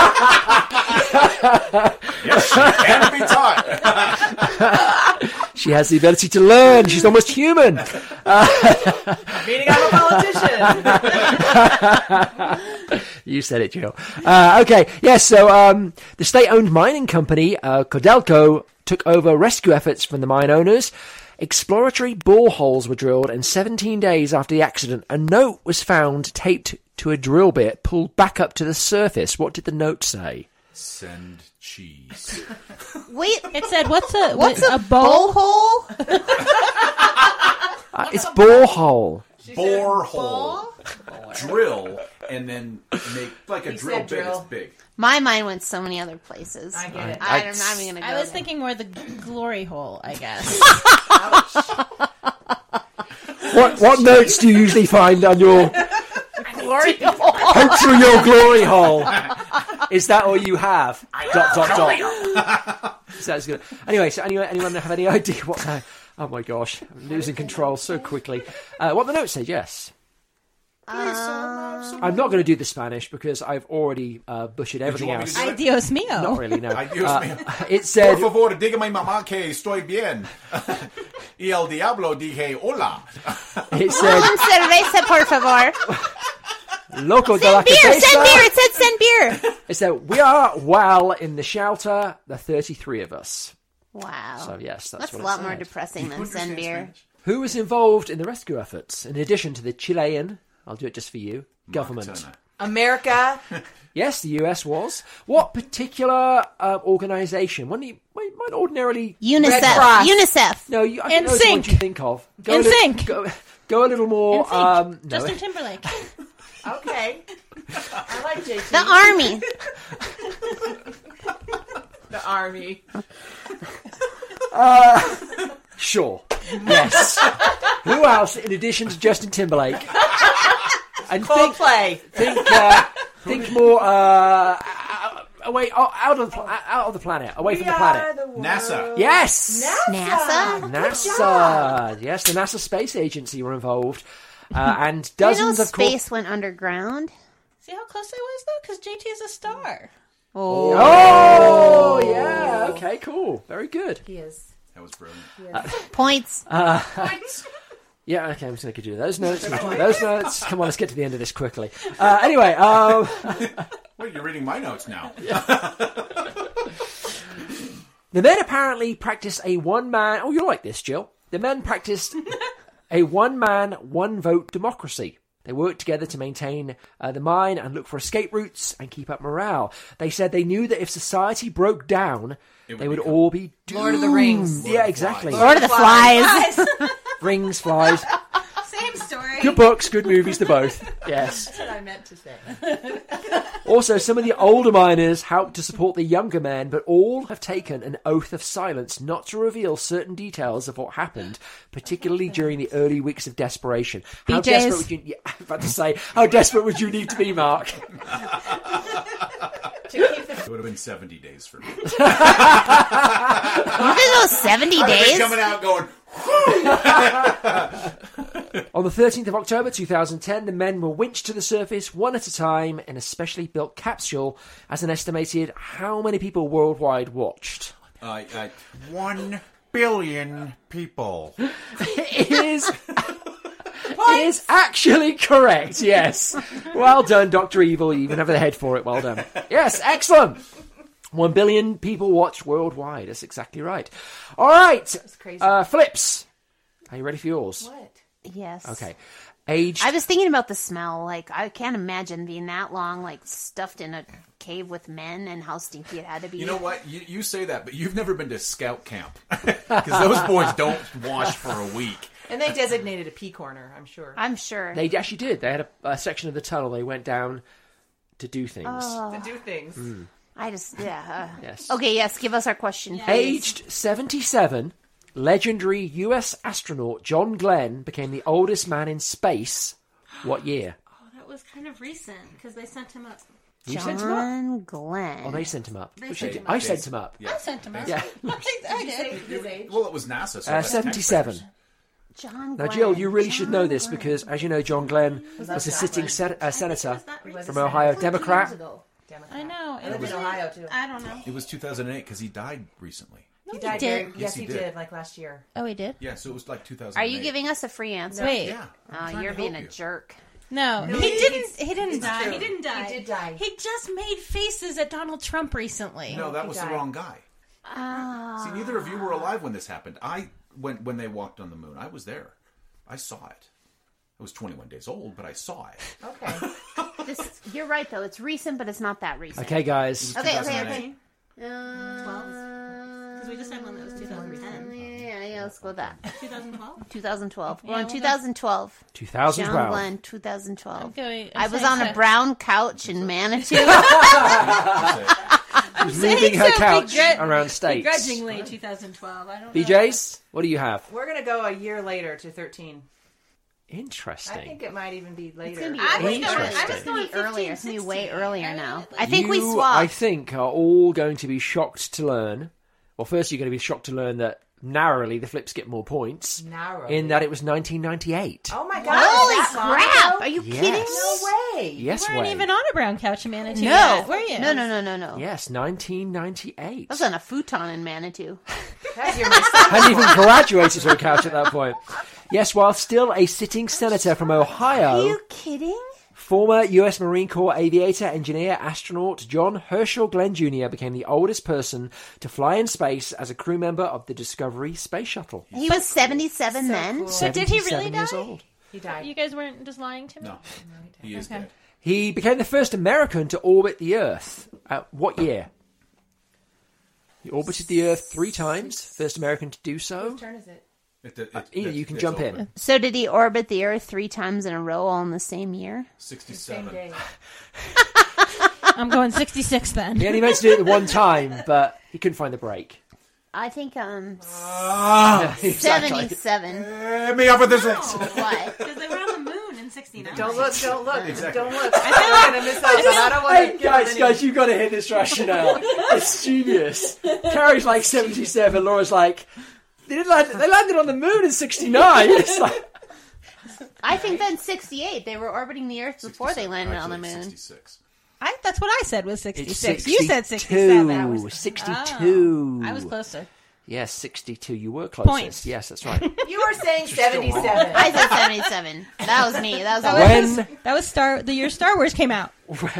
Yes, she can be taught. She has the ability to learn. She's almost human. it. Meaning I'm a politician. You said it, Jill. Okay, yes. So the state-owned mining company Codelco took over rescue efforts from the mine owners. Exploratory boreholes were drilled, and 17 days after the accident, a note was found taped to a drill bit pulled back up to the surface. What did the note say? Send cheese. Wait, It said, "What's a bowl hole? It's borehole. Borehole. Drill, and then make like a He drill said bit drill. as big. My mind went so many other places. I get it. I'm not even gonna go. I was there. thinking more the glory hole, I guess. What notes do you usually find on your glory hole. poke through your glory hole? Is that all you have? Dot. So that's good. Anyway, so anyone have any idea what that? Oh my gosh, I'm losing control so quickly. What the note said? Yes. I'm not going to do the Spanish because I've already butchered everything want me else. to do Ay, Dios mío. Not really, no. Ay, Dios mío. It said, Por favor, dígame mamá que estoy bien. Y el diablo dije hola. it said, Un cerveza, por favor. Loco de la Beer, cabeza. send beer. It said send beer. It said, we are well in the shelter, the 33 of us. Wow. So yes, that's That's what a it lot more said. depressing than send beer. Who was involved in the rescue efforts? In addition to the Chilean, I'll do it just for you, government. Turner. America. Yes, the US was. What particular organisation? One you might ordinarily... UNICEF. Cross. UNICEF. No, I think those are NSYNC. ones you think of. NSYNC. Go a little more... no. Justin Timberlake. Okay. I like JT. The army. The army. Sure. Yes. Who else, in addition to Justin Timberlake? And Coldplay. think more away out of the planet, away from the planet. NASA. Yes. NASA. NASA. Yes, the NASA Space Agency were involved, and You know dozens of space went underground? See how close I was, though? Because JT is a star. Oh, yeah. Okay, cool. Very good. He is. That was brilliant. Points. Yeah, okay, I'm just going to do those notes. Those notes. Come on, let's get to the end of this quickly. Anyway, Wait, you're reading my notes now. the men apparently practiced a one-man... Oh, you like this, Jill. The men practiced a one-man, one-vote democracy. They worked together to maintain the mine and look for escape routes and keep up morale. They said they knew that if society broke down, they would become all be doomed. Lord of the Rings. Yeah, exactly. Lord of the Flies. Rings, flies. Same story. Good books, good movies, to both. Yes. That's what I meant to say. Also, some of the older miners helped to support the younger men, but all have taken an oath of silence not to reveal certain details of what happened, particularly during the early weeks of desperation. How BJ's. desperate would you... Yeah, I was about to say, how desperate would you need to be, Mark? It would have been 70 days for me. You did those 70 I'd be days? coming out going, On the 13th of October 2010, the men were winched to the surface one at a time in a specially built capsule as an estimated how many people worldwide watched. 1 billion people. It is actually correct, yes. Well done, Dr. Evil. You even have the head for it. Well done. Yes, excellent. 1 billion people watched worldwide. That's exactly right. All right. That's crazy. Flips. Are you ready for yours? What? Yes. Okay. Aged. I was thinking about the smell. Like, I can't imagine being that long, like, stuffed in a cave with men and how stinky it had to be. you know what? You say that, but you've never been to scout camp. Because those boys don't wash for a week. And they designated a pee corner, I'm sure. I'm sure. They actually did. They had a section of the tunnel they went down to do things. To do things. I just, Yes. Okay, yes, give us our question. please. Aged 77, legendary US astronaut John Glenn became the oldest man in space. What year? Oh, that was kind of recent because they sent him up. You sent him up? John Glenn. Oh, they sent him up. They sent him I up. sent him up. I sent him up. Yeah. I did. His age? Well, it was NASA. So that's 77. taxpayers. John Now, Glenn. Jill, you really should know John this Glenn. because, as you know, John Glenn was a sitting senator Was that recent? from Ohio, Democrat. I know. I lived in Ohio, too. I don't know. It was 2008 because he died recently. He died did. very, Yes, yes, he he did. did, like last year. Oh, he did? Yeah, so it was like 2008. Are you giving us a free answer? Wait. Yeah. I'm Oh, trying you're to being help a you. jerk. No, No, he didn't. it's- He didn't it's die. true. He didn't die. He did die. He just made faces at Donald Trump recently. No, that He was died. the wrong guy. Ah. See, neither of you were alive when this happened. When they walked on the moon, I was there. I saw it. I was 21 days old, but I saw it. Okay. You're right, though. It's recent, but it's not that recent. Okay, guys. Okay. 2008. Because we just had one that was 2010. Yeah, let's go with that. 2012? 2012. We're Yeah, on we'll 2012. 2012. John Glenn, 2012. Okay, I was on a brown couch in Manitou. She was moving her couch around states. Begrudgingly, 2012. I don't know. BJ's, what do you have? We're going to go a year later to 13. I Interesting. think it might even be later. It's going to be I was earlier. going- Interesting. I was going It's gonna be earlier. It's going to be way 15, earlier 16. now. I I think we You, swapped. I think, are all going to be shocked to learn. Well, first, you're going to be shocked to learn that narrowly the Flips get more points. Narrowly. In that it was 1998. Oh my god. Holy is that long crap! ago? Are you Yes. kidding me? No way. Yes, You weren't way. even on a brown couch in Manitou No. yet, were you? No. Yes, 1998. I was on a futon in Manitou. God, you're my son. Hadn't even graduated to a couch at that point. Yes, while still a sitting senator from Are Ohio, you kidding? former U.S. Marine Corps aviator, engineer, astronaut John Herschel Glenn Jr. became the oldest person to fly in space as a crew member of the Discovery space shuttle. He was 77 then. cool. But did he really 77 years die? old. He died. You guys weren't just lying to me? No, he is Okay. dead. He became the first American to orbit the Earth. What year? He orbited the Earth 3 times. First American to do so. Whose turn is it? Either you can jump in. So did he orbit the Earth 3 times in a row all in the same year? 67. Same day. I'm going 66 then. He only meant to do it the one time, but he couldn't find the break. I think Exactly. 77. Let me up with this. What? Because they were on the moon in 69. Don't look. Don't look. Exactly. Don't look. I'm going to miss out. I don't want Hey, to guys, you've got to hit this rationale. It's genius. Carrie's like 77. Laura's like, they landed on the moon in 69. It's like, I think then 68. They were orbiting the Earth before they landed on the Actually, moon. 66. That's what I said was it's 66. 62. You said 67. 62. I was closer. Yes, 62. You were closest. Points. Yes, that's right. You were saying 77. I said 77. That was me. That was When That was the year Star Wars came out.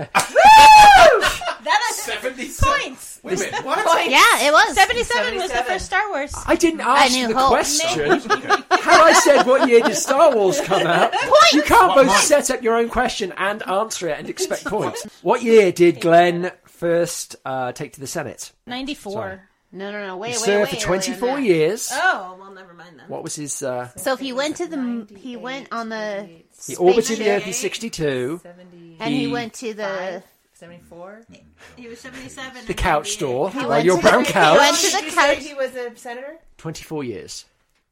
That is 77. points. Wait a minute. What? Yeah, it was. 77 was the first Star Wars. I didn't ask New the Hope. question. Had I said what year did Star Wars come out, you can't both set up your own question and answer it and expect points. What year did Glenn first take to the Senate? 94. Sorry. No. Wait, He wait, served wait. for earlier than 24 that. years. Oh, well, never mind then. What was his... So if he went to the, he went on the, he orbited the Earth spaceship, in 62. 70, and he he- went to the, 74. He was 77. The couch store. he Well, went your to brown the, couch. He went to Did the you say couch. he was a senator? 24 years.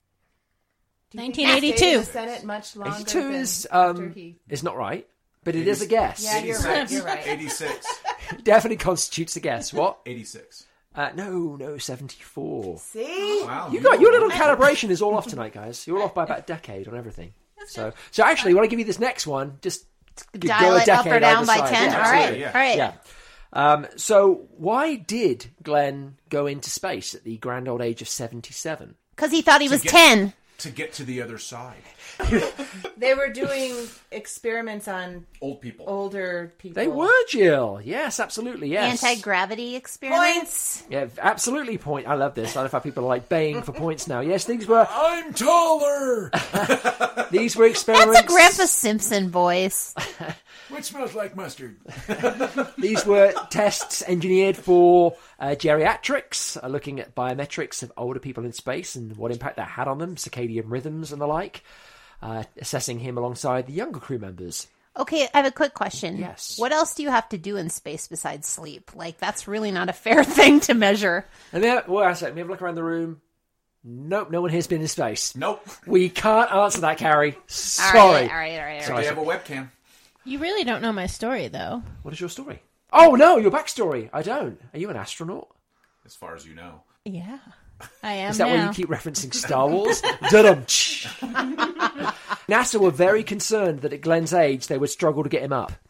Do you think he stayed in 1982. the Senate much longer 82 than is, after he... is not right, but it is a guess. Yeah, you're right. You're right. 86. It definitely constitutes a guess. What? 86. No, 74. See? Wow. You got your little calibration is all off tonight, guys. You're off by about a decade on everything. So actually, when I give you this next one, just Dial go a it up or decade down either by side. 10. Yeah, All right. absolutely, yeah. All right. Yeah. So why did Glenn go into space at the grand old age of 77? Because he thought he was get- 10. To get to the other side. They were doing experiments on Old people. older people. They were, Jill. Yes, absolutely. Yes. Anti-gravity experiments. Points. Yeah, absolutely. Point. I love this. I love how people are like baying for points now. Yes, these were I'm taller. experiments. That's a Grandpa Simpson voice. Which smells like mustard. These were tests engineered for geriatrics, looking at biometrics of older people in space and what impact that had on them, circadian rhythms and the like, assessing him alongside the younger crew members. Okay, I have a quick question. Yes. What else do you have to do in space besides sleep? Like, that's really not a fair thing to measure. And then, well, I said, let me have a look around the room. Nope, no one here's been in space. Nope. We can't answer that, Carrie. Sorry. All right. They have a webcam. You really don't know my story, though. What is your story? Oh, no, your backstory. I don't. Are you an astronaut? As far as you know. Yeah, I am. Is that now. why you keep referencing Star Wars? Dum. NASA were very concerned that at Glenn's age they would struggle to get him up.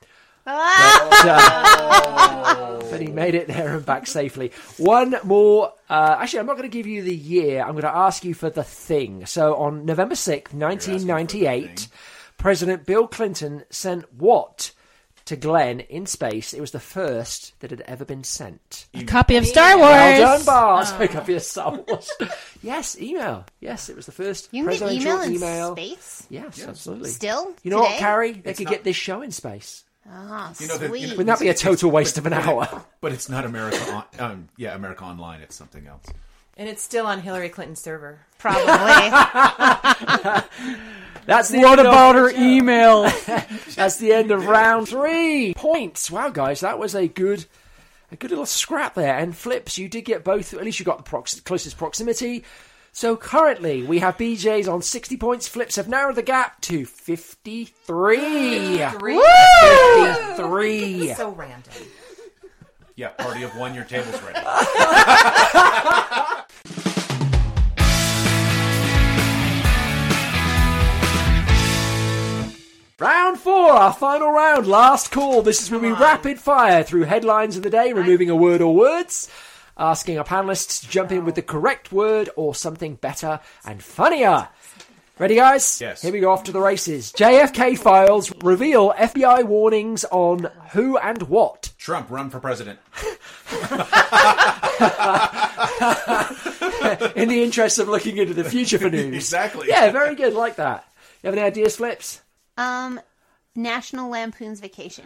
But he made it there and back safely. One more. Actually, I'm not going to give you the year. I'm going to ask you for the thing. So on November 6th, 1998, President Bill Clinton sent what to Glenn in space? It was the first that had ever been sent. A copy of Star Wars. Well done, Bart. A copy of Star Wars. Yes, email. Yes, it was the first You can get presidential email in space? Yes, absolutely. Still? You know what, Today? Carrie? They could not- get this show in space. Ah, You know, sweet. Wouldn't that be a total waste of an hour? But it's not America America Online. It's something else. And it's still on Hillary Clinton's server. Probably. That's the What end about of, her email? That's the end of round 3. Points. Wow, guys, that was a good little scrap there. And Flips, you did get both. At least you got the closest proximity. So currently, we have BJ's on 60 points. Flips have narrowed the gap to 53. 53. So random. Yeah, party of one, your table's ready. Round 4, our final round, last call. This is when we rapid fire through headlines of the day, removing a word or words, asking our panelists to jump in with the correct word or something better and funnier. Ready, guys? Yes. Here we go, off to the races. JFK files reveal FBI warnings on who and what. Trump, run for president. In the interest of looking into the future for news. Exactly. Yeah, very good, like that. You have any ideas, Flips? National Lampoon's Vacation.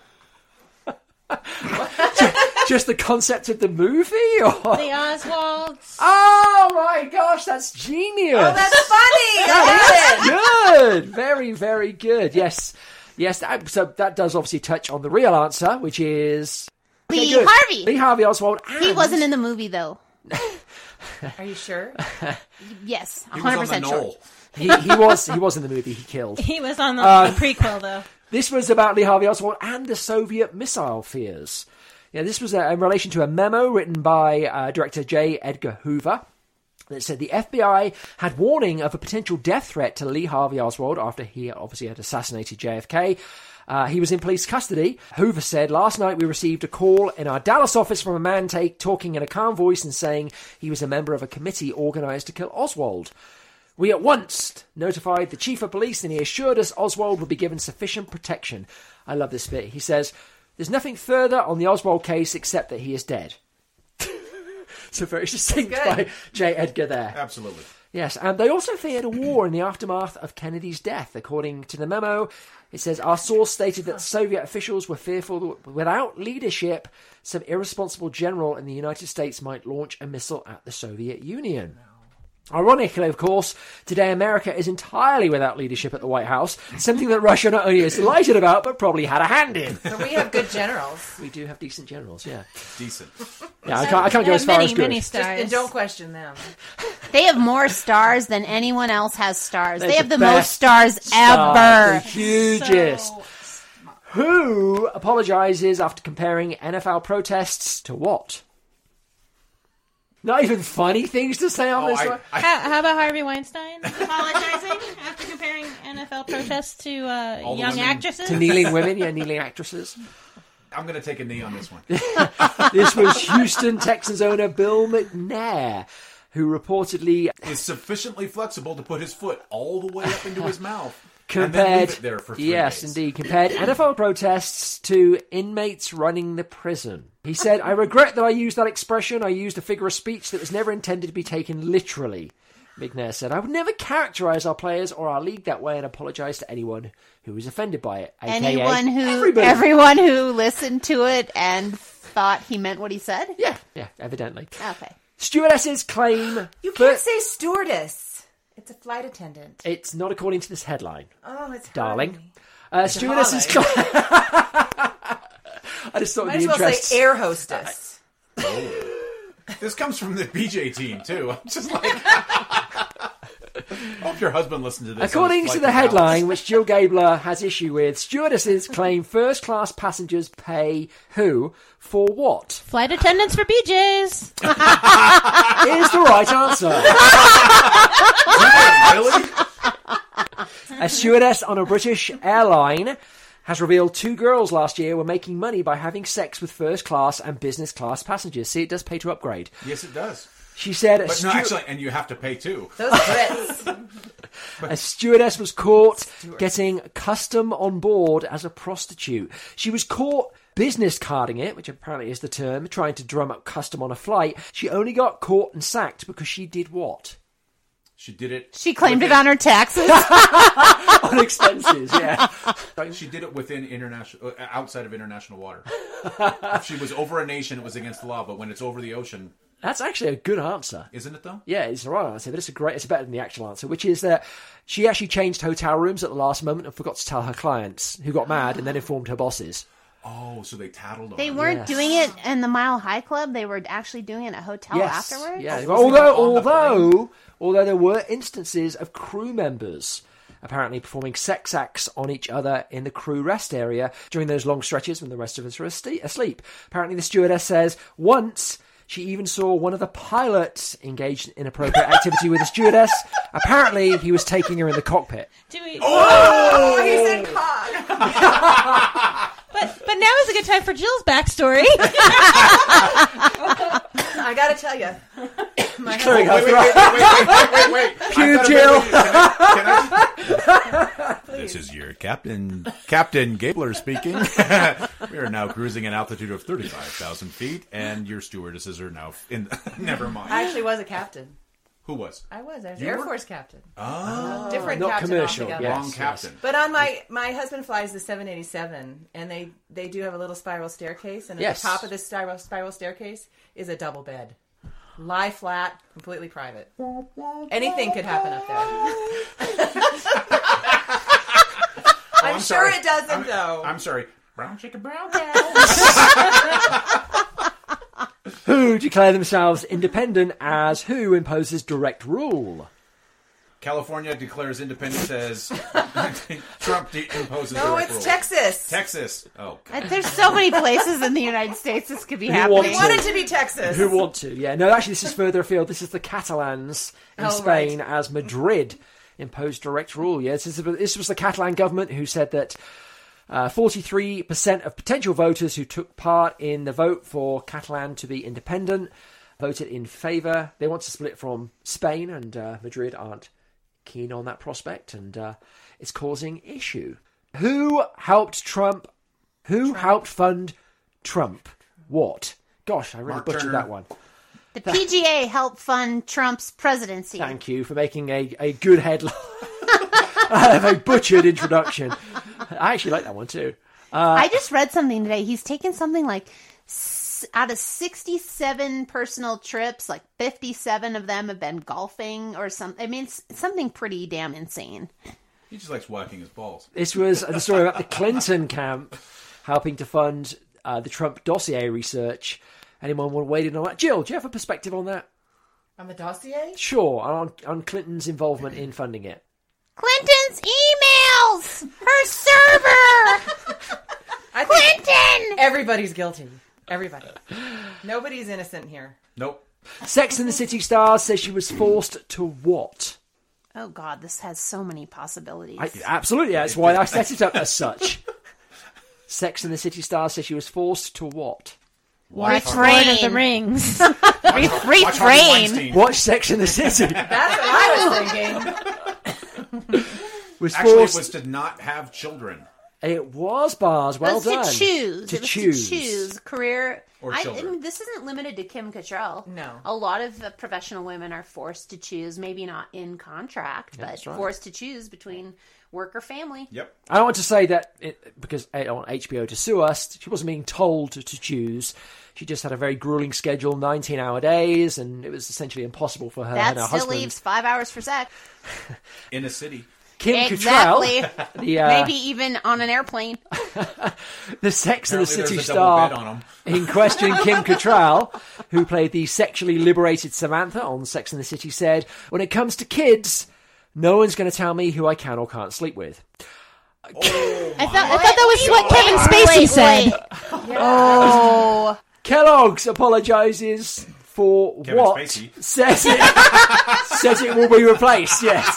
Just the concept of the movie? Or? The Oswalds. Oh my gosh, that's genius! Oh, that's funny! That's good. Very, very good. Yes. So that does obviously touch on the real answer, which is Lee good. Harvey. Lee Harvey Oswald. He and- wasn't in the movie, though. Are you sure? Yes, He was on the 100% sure. knoll. He was in the movie. He killed. He was on the prequel, though. This was about Lee Harvey Oswald and the Soviet missile fears. Yeah, this was in relation to a memo written by Director J. Edgar Hoover that said the FBI had warning of a potential death threat to Lee Harvey Oswald after he obviously had assassinated JFK. He was in police custody. Hoover said, "Last night we received a call in our Dallas office from a man talking in a calm voice and saying he was a member of a committee organized to kill Oswald. We at once notified the chief of police and he assured us Oswald would be given sufficient protection." I love this bit. He says, "There's nothing further on the Oswald case except that he is dead." So very succinct by J. Edgar there. Absolutely. Yes, and they also feared a war in the aftermath of Kennedy's death. According to the memo, it says, "Our source stated that Soviet officials were fearful that without leadership, some irresponsible general in the United States might launch a missile at the Soviet Union." Ironically, of course, today America is entirely without leadership at the White House, something that Russia not only is delighted about, but probably had a hand in. But we have good generals. We do have decent generals, yeah. Decent. Yeah, I can't go as far as good. Many Just, stars. and don't question them. They have more stars than anyone else has stars. They're They have the the most best stars Stars, ever. the hugest. Who apologizes after comparing NFL protests to what? Not even funny things to say on this one. How about Harvey Weinstein apologizing after comparing NFL protests to All the young women. actresses? To kneeling women, yeah, kneeling actresses. I'm going to take a knee on this one. This was Houston Texans owner Bill McNair, who reportedly Is sufficiently flexible to put his foot all the way up into his mouth. And then compared, leave it there for 3 yes, days. indeed, compared NFL protests to inmates running the prison. He said, "I regret that I used that expression. I used a figure of speech that was never intended to be taken literally." McNair said, I would never characterize our players or our league that way and apologize to anyone who was offended by it. AKA everyone who listened to it and thought he meant what he said? Yeah, evidently. Okay. Stewardesses claim... You can't say stewardess. It's a flight attendant. It's not according to this headline. Oh, it's darling. Harley. Stewardesses claim... I just thought Might the as well interest... say air hostess. This comes from the BJ team, too. I'm just like... I hope your husband listened to this. According to the headline, which Jill Gabler has issue with, stewardesses claim first-class passengers pay who for what? Flight attendants for BJ's. Is the right answer. Really? A stewardess on a British airline has revealed 2 girls last year were making money by having sex with first-class and business-class passengers. See, it does pay to upgrade. Yes, it does. She said... But no, actually, and you have to pay too. Those Brits. A stewardess was caught getting custom on board as a prostitute. She was caught business carding it, which apparently is the term, trying to drum up custom on a flight. She only got caught and sacked because she did what? She did it. She claimed it on her taxes. On expenses, yeah. She did it within outside of international water. If she was over a nation, it was against the law. But when it's over the ocean... That's actually a good answer. Isn't it, though? Yeah, it's the right answer, but it's better than the actual answer, which is that she actually changed hotel rooms at the last moment and forgot to tell her clients, who got mad and then informed her bosses. Oh, so they tattled on They her. weren't doing it in the Mile High Club. They were actually doing it at a hotel afterwards. Yeah. Although there were instances of crew members apparently performing sex acts on each other in the crew rest area during those long stretches when the rest of us were asleep. Apparently the stewardess says once... She even saw one of the pilots engaged in inappropriate activity with the stewardess. Apparently, he was taking her in the cockpit. Oh, he said cock. But now is a good time for Jill's backstory. I gotta tell you. Wait. Pew, Jill. This is your Captain Gabler speaking. We are now cruising an altitude of 35,000 feet, and your stewardesses are now in... Never mind. I actually was a captain. Who was? I was You Air were? Force captain. Oh. Different Not captain commercial, altogether. yes. Wrong captain. But on my husband flies the 787, and they do have a little spiral staircase, and at the top of this spiral staircase is a double bed. Lie flat, completely private. Anything could happen up there. I'm sure it doesn't, though. I'm sorry. Brown chicken, brown cow. Who declare themselves independent as who imposes direct rule? California declares independence as Trump imposes No, direct it's rule. Texas. Texas. Oh, God. There's so many places in the United States this could be wants happening. We want it to be Texas. Who want to? Yeah, no, actually, this is further afield. This is the Catalans in Spain right. as Madrid imposed direct rule. Yeah, this was the Catalan government who said that 43% of potential voters who took part in the vote for Catalan to be independent voted in favour. They want to split from Spain, and Madrid aren't keen on that prospect, and it's causing issue. Who helped Trump? Who helped fund Trump? What? Gosh, I really Mark butchered Turner. that one. The PGA helped fund Trump's presidency. Thank you for making a good headline. I have a butchered introduction. I actually like that one too. I just read something today. He's taken something like out of 67 personal trips, like 57 of them have been golfing or something. I mean, it's something pretty damn insane. He just likes whacking his balls. This was the story about the Clinton camp helping to fund the Trump dossier research. Anyone want to weigh in on that? Jill, do you have a perspective on that? On the dossier? Sure, on Clinton's involvement in funding it. Clinton's emails! Her server! I think Clinton! everybody's guilty. Everybody. Nobody's innocent here. Nope. Sex and the City stars says she was forced to what? Oh, God, this has so many possibilities. Absolutely, that's why I set it up as such. Sex and the City stars says she was forced to what? Lord Refrain. of the Rings. Watch Harvey Refrain. Weinstein. Watch Sex and the City. That's what I was thinking. Was Actually, it forced. was to not have children. It was Bars. Well It was done. to choose. To It was choose. to choose career. Or I children. mean, this isn't limited to Kim Cattrall. No. A lot of professional women are forced to choose, maybe not in contract, but that's right. forced to choose between work or family. Yep. I want to say that because I want HBO to sue us, she wasn't being told to choose. She just had a very grueling schedule, 19-hour days, and it was essentially impossible for her That and her still husband. leaves 5 hours for sex. In a city. Kim Exactly. Cattrall, the, Maybe even on an airplane. the Sex and the Apparently City there's a double star bed on 'em. in question, Kim Cattrall, who played the sexually liberated Samantha on Sex and the City, said, "When it comes to kids, no one's going to tell me who I can or can't sleep with." I thought that was what Kevin Spacey said. Oh. Kellogg's apologises for Kevin what Spacey. says it will be replaced. Yes.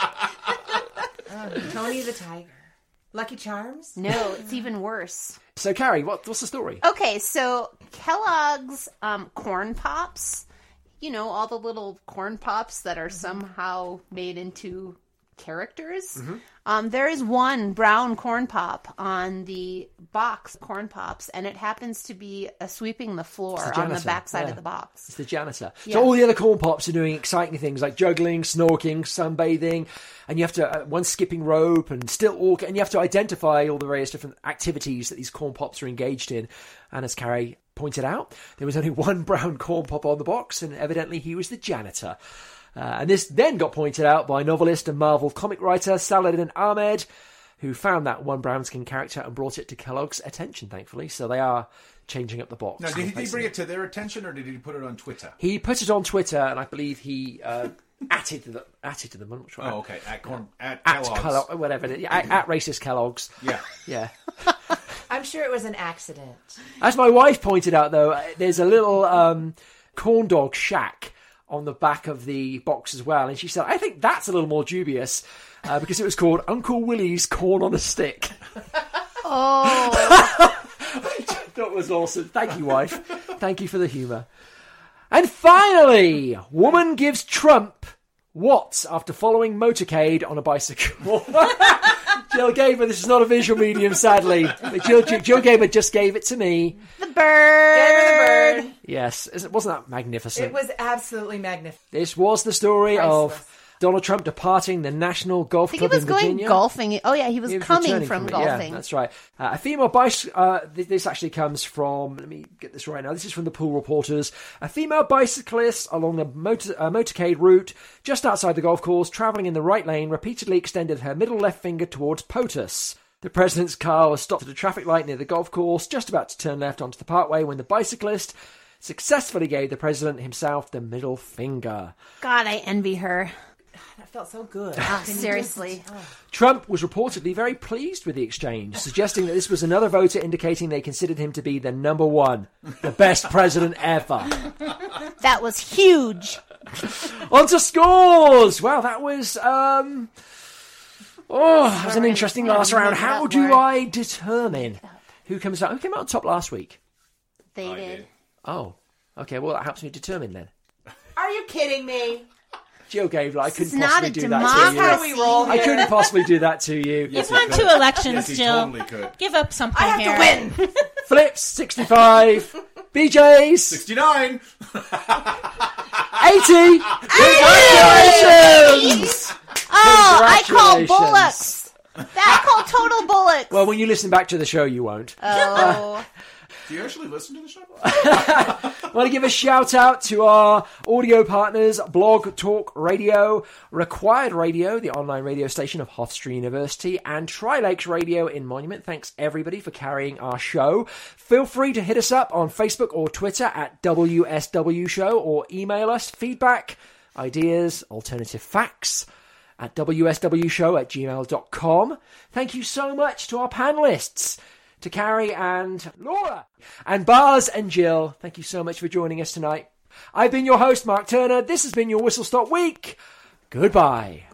Tony the Tiger. Lucky Charms? No, it's even worse. So, Carrie, what's the story? Okay, so Kellogg's corn pops, you know, all the little corn pops that are somehow made into characters. There is one brown corn pop on the box corn pops, and it happens to be sweeping the floor on the janitor, backside yeah. of the box. It's the janitor. Yeah. So all the other corn pops are doing exciting things like juggling, snorkeling, sunbathing, and you have to one skipping rope and stilt walk, and you have to identify all the various different activities that these corn pops are engaged in. And as Carrie pointed out, there was only one brown corn pop on the box, and evidently he was the janitor. And this then got pointed out by novelist and Marvel comic writer Saladin Ahmed, who found that one brown skin character and brought it to Kellogg's attention, thankfully. So they are changing up the box. Now, did he bring it to their attention, or did he put it on Twitter? He put it on Twitter, and I believe he atted them. I'm not sure. Oh, okay. At At Kellogg's. Kellogg, whatever. At racist Kellogg's. Yeah. Yeah. I'm sure it was an accident. As my wife pointed out, though, there's a little corn dog shack on the back of the box as well. And she said, I think that's a little more dubious because it was called Uncle Willie's Corn on a Stick. Oh. That was awesome. Thank you, wife. Thank you for the humour. And finally, woman gives Trump what after following motorcade on a bicycle? Jill Gamer, this is not a visual medium, sadly. But Jill Gamer just gave it to me. The bird. Gave her the bird. Yes, wasn't that magnificent? It was absolutely magnificent. This was the story Priceless. of Donald Trump departing the National Golf I think he Club was in going Virginia. golfing. Oh, yeah, he was coming returning from it. golfing. Yeah, that's right. A female bicycle. This actually comes from. Let me get this right now. This is from the Pool Reporters. A female bicyclist along the motorcade route just outside the golf course, travelling in the right lane, repeatedly extended her middle left finger towards POTUS. The president's car was stopped at a traffic light near the golf course, just about to turn left onto the parkway, when the bicyclist successfully gave the president himself the middle finger. God, I envy her. That felt so good. Oh, seriously. Trump was reportedly very pleased with the exchange, suggesting that this was another voter indicating they considered him to be the number one, the best president ever. That was huge. On to scores! Wow, that was, that was an interesting last round. How do I determine who comes out? Who came out on top last week? They did. Oh, okay, well, that helps me determine then. Are you kidding me? Jill Gabler, I couldn't not possibly a do that to democracy. you. How do we roll I here? couldn't possibly do that to you. You've won 2 elections, Yes, he Jill. totally could. Give up something I have here. to win. Flips, 65. BJ's, 69! 80. Congratulations! Oh, I call Congratulations. bullocks. I call total bullocks. Well, when you listen back to the show, you won't. Oh. Do you actually listen to the show? I want to give a shout out to our audio partners, Blog Talk Radio, Required Radio, the online radio station of Hofstra University, and Tri-Lakes Radio in Monument. Thanks everybody for carrying our show. Feel free to hit us up on Facebook or Twitter at WSW Show, or email us feedback, ideas, alternative facts at wswshow@gmail.com. Thank you so much to our panelists, to Carrie and Laura, and Bars and Jill. Thank you so much for joining us tonight. I've been your host, Mark Turner. This has been your Whistle Stop Week. Goodbye.